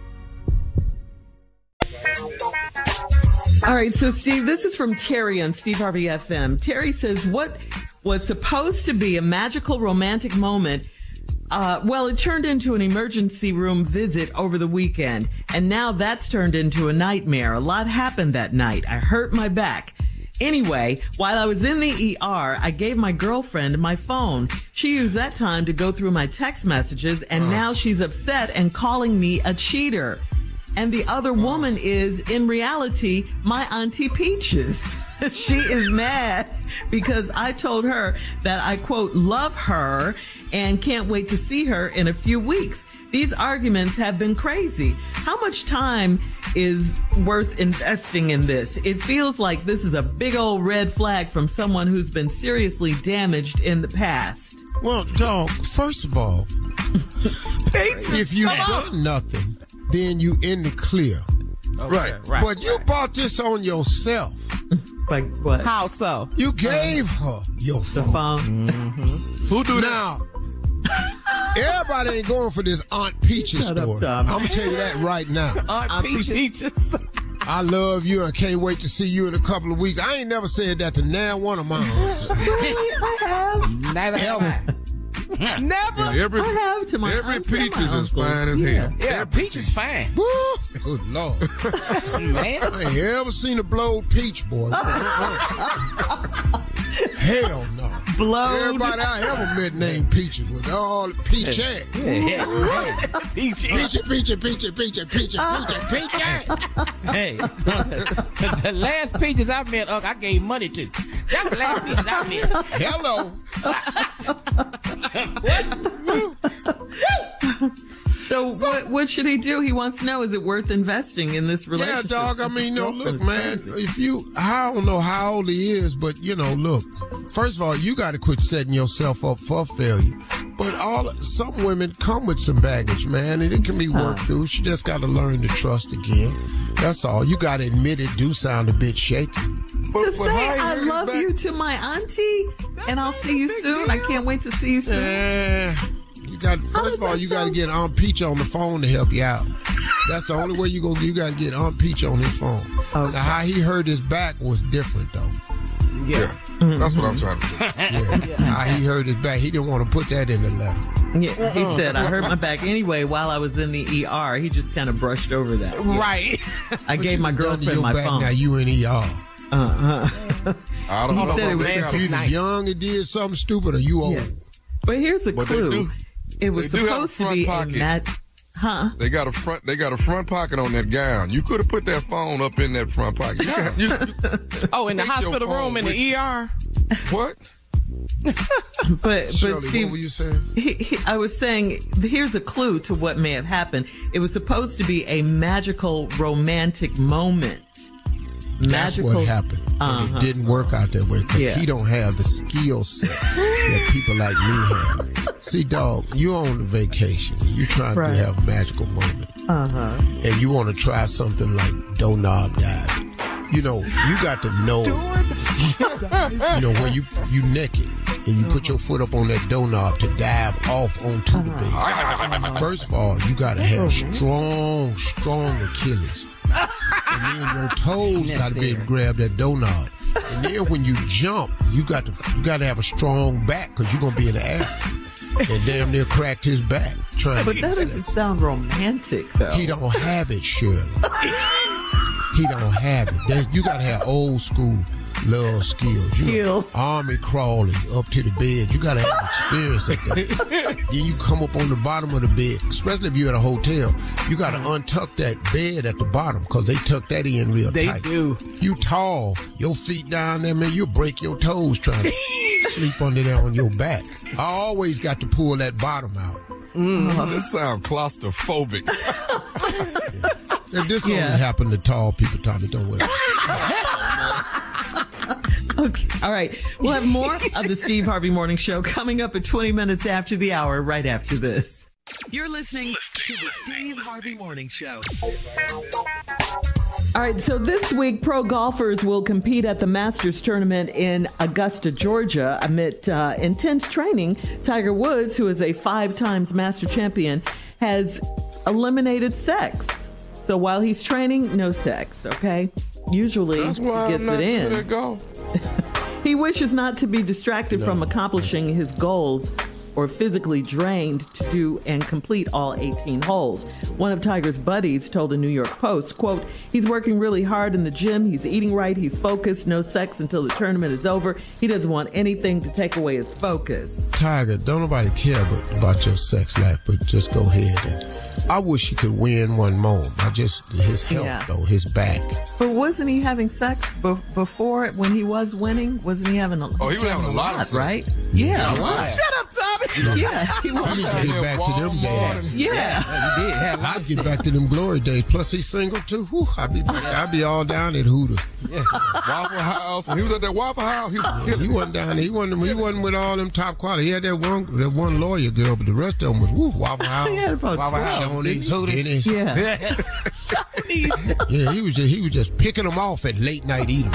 All right, so Steve, this is from Terry on Steve Harvey FM. Terry says, what was supposed to be a magical romantic moment, it turned into an emergency room visit over the weekend, and now that's turned into a nightmare. A lot happened that night. I hurt my back. Anyway, while I was in the ER, I gave my girlfriend my phone. She used that time to go through my text messages, and now she's upset and calling me a cheater. And the other woman is, in reality, my Auntie Peaches. She is mad because I told her that I, quote, love her and can't wait to see her in a few weeks. These arguments have been crazy. How much time is worth investing in this? It feels like this is a big old red flag from someone who's been seriously damaged in the past. Well, dog, first of all, if you've done nothing, then you in the clear. Okay, right. But you bought this on yourself. Like what? How so? You gave her your phone. The phone. Mm-hmm. Who do now? Everybody ain't going for this Aunt Peaches story. I'm going to tell you that right now. Aunt Peaches. I love you and can't wait to see you in a couple of weeks. I ain't never said that to now one of my aunts. I have. Neither have I. Never. Yeah, every Peaches is fine as hell. Yeah, Peach is fine. Woo! Good Lord. Man. I ain't ever seen a blowed peach, boy. Hell no. Blowed. Everybody I ever met named Peaches with all the peach ass. Peachy. Hey, the last Peaches I met, I gave money to. That was the last Peaches I met. Hello. So what should he do? He wants to know, is it worth investing in this relationship? Yeah, dog. I mean, look, man, I don't know how old he is, but, look, first of all, you got to quit setting yourself up for failure. But some women come with some baggage, man, and it can be worked through. She just got to learn to trust again. That's all. You got to admit it do sound a bit shaky. To say I love you to my auntie, and I'll see you soon. I can't wait to see you soon. First of all, you got to get Aunt Peach on the phone to help you out. That's the only way you got to get Aunt Peach on his phone. Okay. Now, how he hurt his back was different, though. Yeah. That's what I'm trying to do. Yeah. How he hurt his back. He didn't want to put that in the letter. Yeah, he said, I hurt my back anyway while I was in the ER. He just kind of brushed over that. Yeah. Right. I gave my girlfriend my phone. Now you in ER. I don't know. Said it was either young and did something stupid or you old. Yeah. But here's a clue. It was supposed to be a They got a front pocket on that gown. You could have put that phone up in that front pocket. In the hospital room in the ER. What? But Shirley, Steve, what were you saying? I was saying, here's a clue to what may have happened. It was supposed to be a magical romantic moment. That's what happened. And it didn't work out that way because he don't have the skill set that people like me have. See, dog, you on the vacation and you trying to have a magical moment. And you want to try something like doorknob diving. You got to know, when you naked and you put your foot up on that doorknob to dive off onto the bed. First of all, you got to have strong Achilles. And then your toes got to be able to grab that doorknob. And then when you jump, you got to have a strong back because you're gonna be in the air. And damn near cracked his back trying to get that doesn't sound romantic, though. He don't have it, Shirley. He don't have it. You got to have old school. little skills. You know, army crawling up to the bed. You got to have experience at that. Then you come up on the bottom of the bed, especially if you're at a hotel. You got to untuck that bed at the bottom because they tuck that in real tight. They do. You tall, your feet down there, man, you'll break your toes trying to sleep under there on your back. I always got to pull that bottom out. This sounds claustrophobic. And this only happened to tall people, Tommy. Don't worry. Okay. All right. We'll have more of the Steve Harvey Morning Show coming up at 20 minutes after the hour, right after this. You're listening to the Steve Harvey Morning Show. All right, so this week, pro golfers will compete at the Masters tournament in Augusta, Georgia. Amid intense training, Tiger Woods, who is a 5-time Master champion, has eliminated sex. So while he's training, no sex, okay? Usually he gets it in. He wishes not to be distracted from accomplishing his goals or physically drained to do and complete all 18 holes. One of Tiger's buddies told the New York Post, quote, he's working really hard in the gym. He's eating right. He's focused. No sex until the tournament is over. He doesn't want anything to take away his focus. Tiger, don't nobody care about your sex life, but just go ahead. And I wish he could win one more. His health, though, his back. But wasn't he having sex before when he was winning? Wasn't he having a lot? He was having a lot of sex. Right? Yeah, a lot. Shut up, Tommy. Yeah, he was. I need to get back to them days. Yeah. He did have I'd get back to them glory days. Plus, he's single, too. Whew, I'd be all down at Hooters. Yeah. Waffle House. When he was at that Waffle House, he wasn't down there. He wasn't with all them top quality. He had that one lawyer girl, but the rest of them was Waffle House. Waffle House. Shoney's, Denny's. Yeah. Yeah, he was just picking them off at late night eating.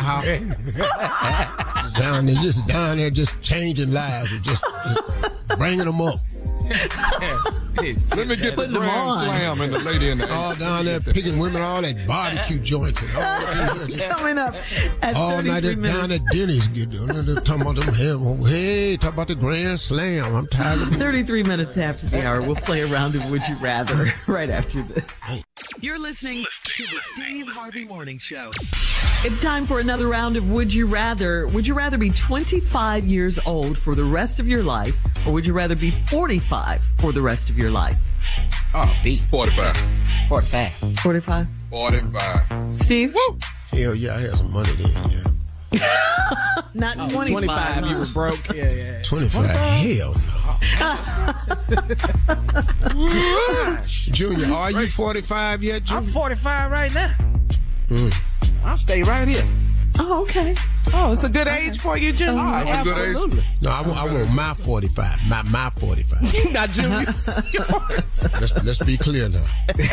down there, just changing lives, and just bringing them up. Let me get the Grand Slam and the lady in the all down there picking women, all that barbecue joints and all coming up at all night down at Denny's. Talking about them talk about the Grand Slam. I'm tired of 33 minutes after the hour. We'll play a round of Would You Rather right after this. You're listening to the Steve Harvey Morning Show. It's time for another round of Would You Rather. Would you rather be 25 years old for the rest of your life, or would you rather be 45 for the rest of your life? Oh, B. 45. 45. 45? 45. Steve? Woo! Hell yeah, I had some money then, Not 25. You were broke. Yeah. 25? Hell no. Junior, are you 45 yet, Junior? I'm 45 right now. I'll stay right here. Oh, okay. Oh, it's a good age for you, Junior. Oh, absolutely. No, I want my 45. My 45. Not Junior's. Let's be clear now.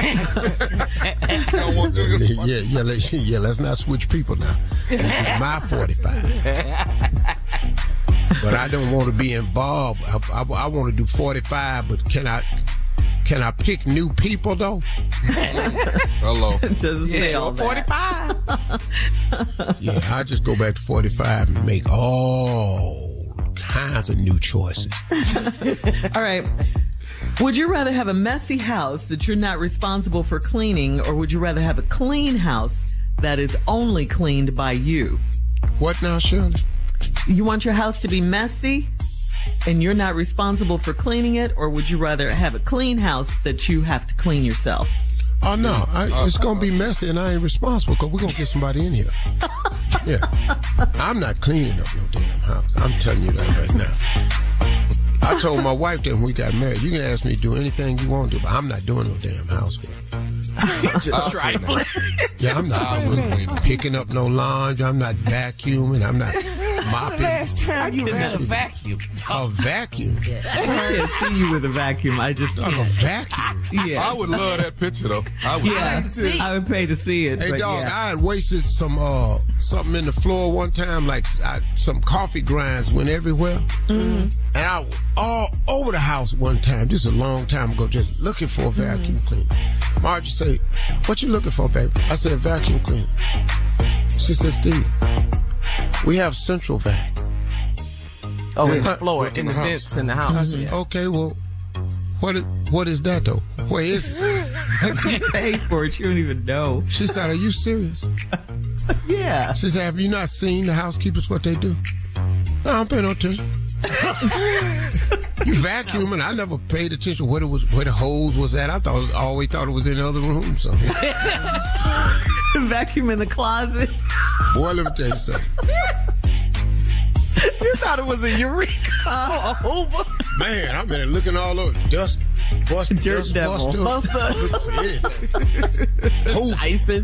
Let's not switch people now. It's my 45. But I don't want to be involved. I want to do 45, but can I pick new people, though? Hello. Doesn't say all that. 45. Yeah, I just go back to 45 and make all kinds of new choices. All right. Would you rather have a messy house that you're not responsible for cleaning, or would you rather have a clean house that is only cleaned by you? What now, Shirley? You want your house to be messy and you're not responsible for cleaning it, or would you rather have a clean house that you have to clean yourself? Oh, no. It's going to be messy and I ain't responsible because we're going to get somebody in here. Yeah. I'm not cleaning up no damn house. I'm telling you that right now. I told my wife that when we got married, you can ask me to do anything you want to, but I'm not doing no damn housework. Just trifling. Yeah, I'm not picking up no laundry. I'm not vacuuming. I'm not mopping. Last time you had a vacuum. A vacuum? I can't see you with a vacuum. I just like a vacuum. Yeah. I would love that picture though. I would pay to see it. Hey dog, I had wasted some something in the floor one time, like some coffee grinds went everywhere, and I was all over the house one time. This is a long time ago, just looking for a vacuum cleaner. Margie say, "What you looking for, baby?" I said, "Vacuum cleaner." She said, "Steve, we have Central Vac." Oh, in the floor, in the vents in the house. I said, "Okay, well, what is that though? Where is it?" You paid for it. You don't even know. She said, are you serious? Yeah. She said, have you not seen the housekeepers, what they do? No, I don't pay no attention. You vacuuming. I never paid attention where the hose was at. I always thought it was in the other room. So. Vacuum in the closet. Boy, let me tell you something. You thought it was a Eureka. A Hoover. Man, I'm in there looking all over. Dust, buster. Buster. Looking for anything. Hoover. Tyson.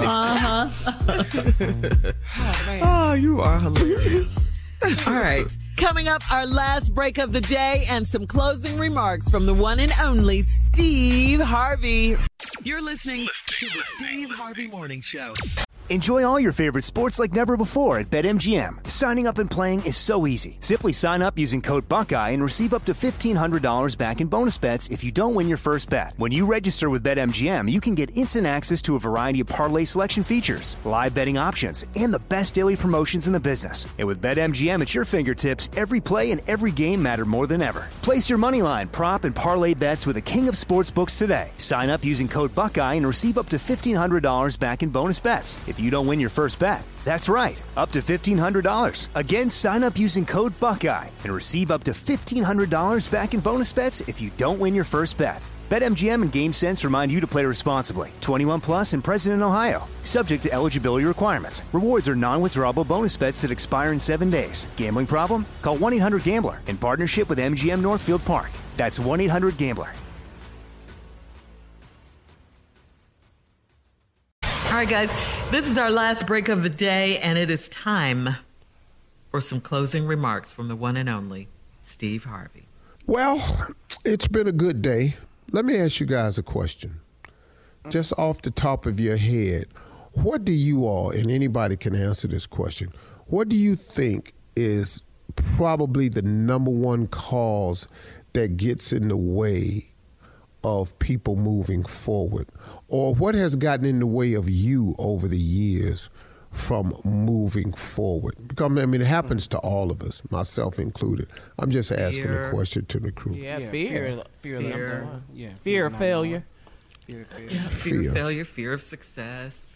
Oh, you are hilarious. All right. Coming up, our last break of the day and some closing remarks from the one and only Steve Harvey. You're listening to the Steve Harvey Morning Show. Enjoy all your favorite sports like never before at BetMGM. Signing up and playing is so easy. Simply sign up using code Buckeye and receive up to $1,500 back in bonus bets if you don't win your first bet. When you register with BetMGM, you can get instant access to a variety of parlay selection features, live betting options, and the best daily promotions in the business. And with BetMGM at your fingertips, every play and every game matter more than ever. Place your moneyline, prop, and parlay bets with the king of sportsbooks today. Sign up using code Buckeye and receive up to $1,500 back in bonus bets if you don't win your first bet. That's right, up to $1,500. Again, sign up using code Buckeye and receive up to $1,500 back in bonus bets if you don't win your first bet. BetMGM and GameSense remind you to play responsibly. 21 plus and present in Ohio. Subject to eligibility requirements. Rewards are non-withdrawable bonus bets that expire in 7 days. Gambling problem? Call 1-800-GAMBLER in partnership with MGM Northfield Park. That's 1-800-GAMBLER. All right, guys, this is our last break of the day, and it is time for some closing remarks from the one and only Steve Harvey. Well, it's been a good day. Let me ask you guys a question. Just off the top of your head, what do you all, and anybody can answer this question, what do you think is probably the number one cause that gets in the way of people moving forward? Or what has gotten in the way of you over the years from moving forward? Because, I mean, it happens to all of us, myself included. I'm just asking a question to the crew. Yeah, fear. Fear of failure. Fear of failure, fear of success.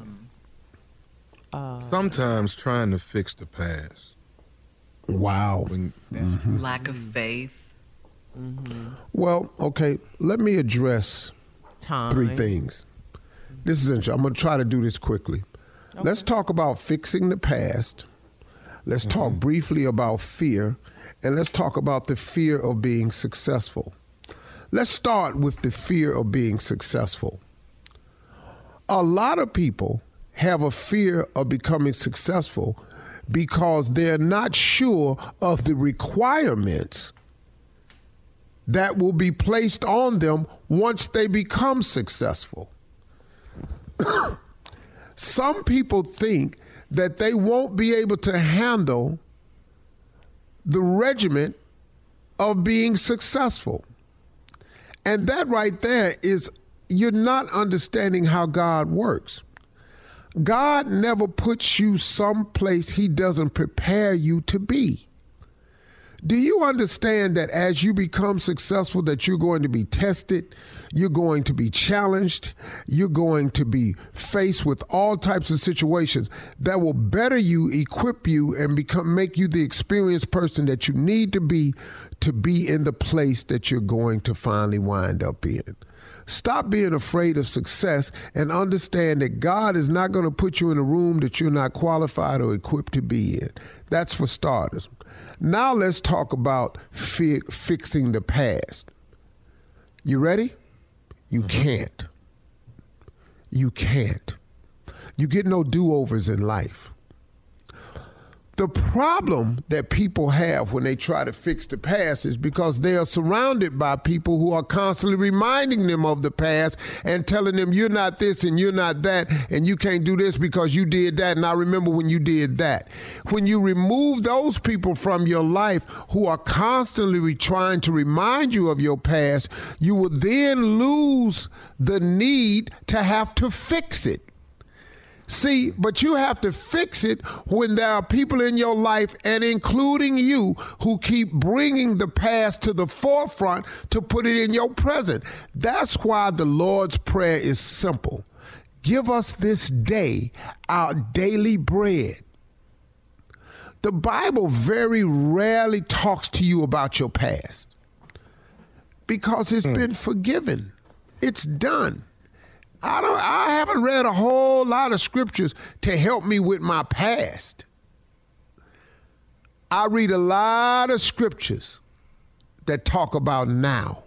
Sometimes trying to fix the past. Wow. Lack of faith. Well, okay, let me address three things. This is interesting. I'm going to try to do this quickly. Okay. Let's talk about fixing the past. Let's talk briefly about fear. And let's talk about the fear of being successful. Let's start with the fear of being successful. A lot of people have a fear of becoming successful because they're not sure of the requirements that will be placed on them once they become successful. Some people think that they won't be able to handle the regimen of being successful. And that right there is, you're not understanding how God works. God never puts you someplace he doesn't prepare you to be. Do you understand that as you become successful, that you're going to be tested, you're going to be challenged, you're going to be faced with all types of situations that will better you, equip you, and make you the experienced person that you need to be in the place that you're going to finally wind up in? Stop being afraid of success and understand that God is not going to put you in a room that you're not qualified or equipped to be in. That's for starters. Now let's talk about fixing the past. You ready? You can't. You can't. You get no do-overs in life. The problem that people have when they try to fix the past is because they are surrounded by people who are constantly reminding them of the past and telling them you're not this and you're not that and you can't do this because you did that and I remember when you did that. When you remove those people from your life who are constantly trying to remind you of your past, you will then lose the need to have to fix it. See, but you have to fix it when there are people in your life, and including you, who keep bringing the past to the forefront to put it in your present. That's why the Lord's Prayer is simple. Give us this day our daily bread. The Bible very rarely talks to you about your past because it's been forgiven. It's done. I haven't read a whole lot of scriptures to help me with my past. I read a lot of scriptures that talk about now.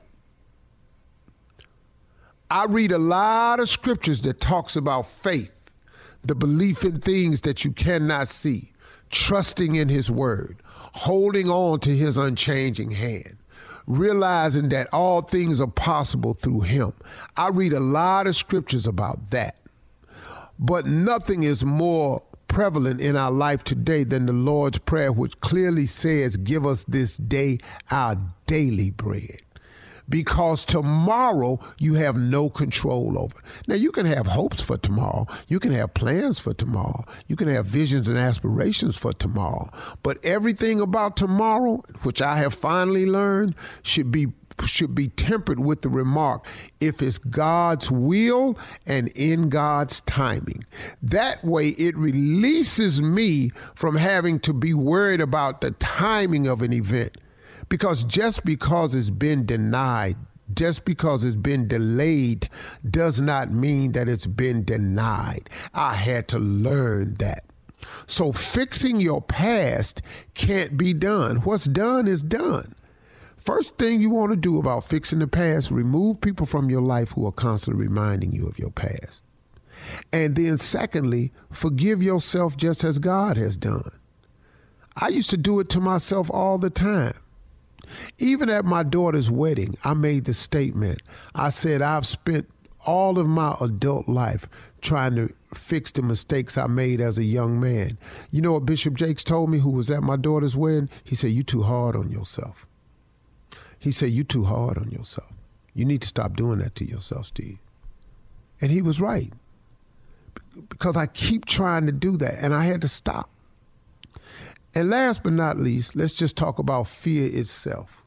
I read a lot of scriptures that talks about faith, the belief in things that you cannot see, trusting in his word, holding on to his unchanging hand, realizing that all things are possible through him. I read a lot of scriptures about that. But nothing is more prevalent in our life today than the Lord's Prayer, which clearly says, give us this day our daily bread. Because tomorrow you have no control over. Now, you can have hopes for tomorrow. You can have plans for tomorrow. You can have visions and aspirations for tomorrow. But everything about tomorrow, which I have finally learned, should be tempered with the remark, if it's God's will and in God's timing. That way it releases me from having to be worried about the timing of an event. Because just because it's been denied, just because it's been delayed, does not mean that it's been denied. I had to learn that. So fixing your past can't be done. What's done is done. First thing you want to do about fixing the past, remove people from your life who are constantly reminding you of your past. And then secondly, forgive yourself just as God has done. I used to do it to myself all the time. Even at my daughter's wedding, I made the statement. I said, I've spent all of my adult life trying to fix the mistakes I made as a young man. You know what Bishop Jakes told me, who was at my daughter's wedding? He said, you're too hard on yourself. He said, you're too hard on yourself. You need to stop doing that to yourself, Steve. And he was right. Because I keep trying to do that, and I had to stop. And last but not least, let's just talk about fear itself.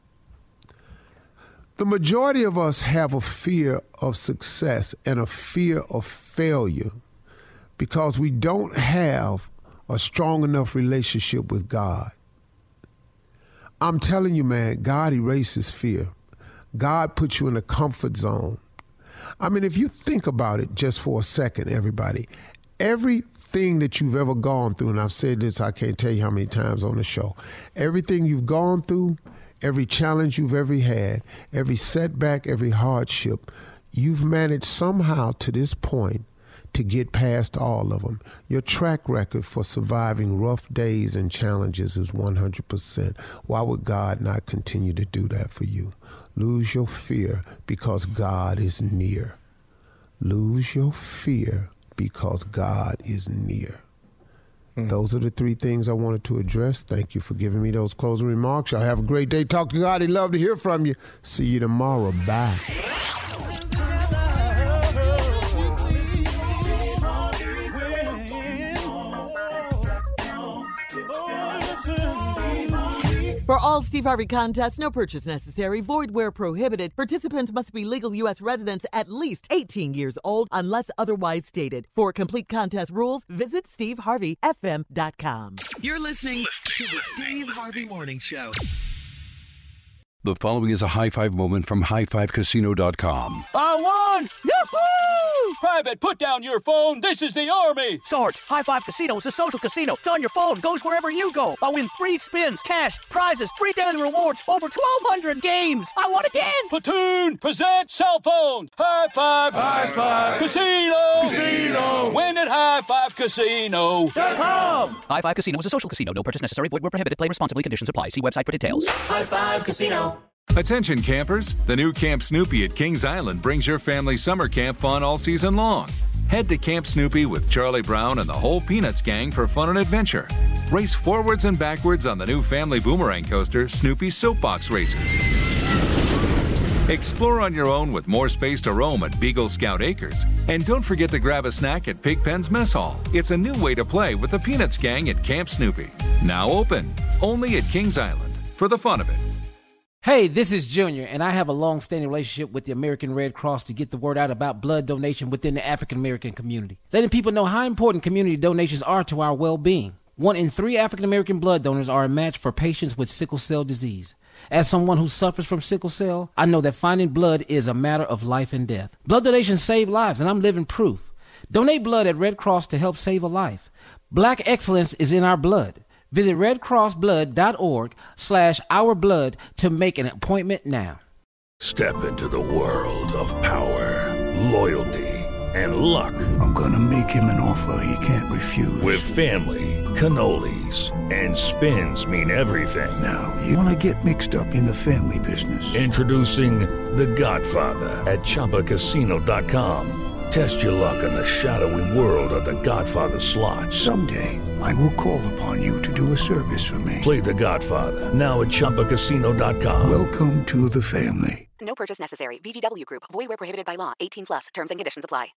The majority of us have a fear of success and a fear of failure because we don't have a strong enough relationship with God. I'm telling you, man, God erases fear. God puts you in a comfort zone. I mean, if you think about it just for a second, everybody, everything that you've ever gone through, and I've said this, I can't tell you how many times on the show, everything you've gone through, every challenge you've ever had, every setback, every hardship, you've managed somehow to this point to get past all of them. Your track record for surviving rough days and challenges is 100%. Why would God not continue to do that for you? Lose your fear because God is near. Lose your fear because God is near. Those are the three things I wanted to address. Thank you for giving me those closing remarks. Y'all have a great day. Talk to God. He'd love to hear from you. See you tomorrow. Bye. For all Steve Harvey contests, no purchase necessary, void where prohibited. Participants must be legal U.S. residents at least 18 years old unless otherwise stated. For complete contest rules, visit SteveHarveyFM.com. You're listening to the Steve Harvey Morning Show. The following is a high-five moment from highfivecasino.com. I won! Yahoo! Private, put down your phone. This is the Army. Sarge, High Five Casino is a social casino. It's on your phone. Goes wherever you go. I win free spins, cash, prizes, free daily rewards, over 1,200 games. I won again. Platoon, present cell phone. High Five. High Five. Casino. Casino. Win at highfivecasino.com. High Five Casino is a social casino. No purchase necessary. Void where prohibited. Play responsibly. Conditions apply. See website for details. High Five Casino. Attention campers, the new Camp Snoopy at Kings Island brings your family summer camp fun all season long. Head to Camp Snoopy with Charlie Brown and the whole Peanuts gang for fun and adventure. Race forwards and backwards on the new family boomerang coaster, Snoopy Soapbox Racers. Explore on your own with more space to roam at Beagle Scout Acres. And don't forget to grab a snack at Pigpen's Mess Hall. It's a new way to play with the Peanuts gang at Camp Snoopy. Now open, only at Kings Island, for the fun of it. Hey, this is Junior, and I have a long-standing relationship with the American Red Cross to get the word out about blood donation within the African-American community, letting people know how important community donations are to our well-being. 1 in 3 African-American blood donors are a match for patients with sickle cell disease. As someone who suffers from sickle cell, I know that finding blood is a matter of life and death. Blood donations save lives, and I'm living proof. Donate blood at Red Cross to help save a life. Black excellence is in our blood. Visit redcrossblood.org/ourblood to make an appointment now. Step into the world of power, loyalty, and luck. I'm gonna make him an offer he can't refuse. With family, cannolis, and spins mean everything. Now, you wanna get mixed up in the family business. Introducing The Godfather at ChumbaCasino.com. Test your luck in the shadowy world of The Godfather slot. Someday, I will call upon you to do a service for me. Play The Godfather, now at ChumbaCasino.com. Welcome to the family. No purchase necessary. VGW Group. Void where prohibited by law. 18+. Terms and conditions apply.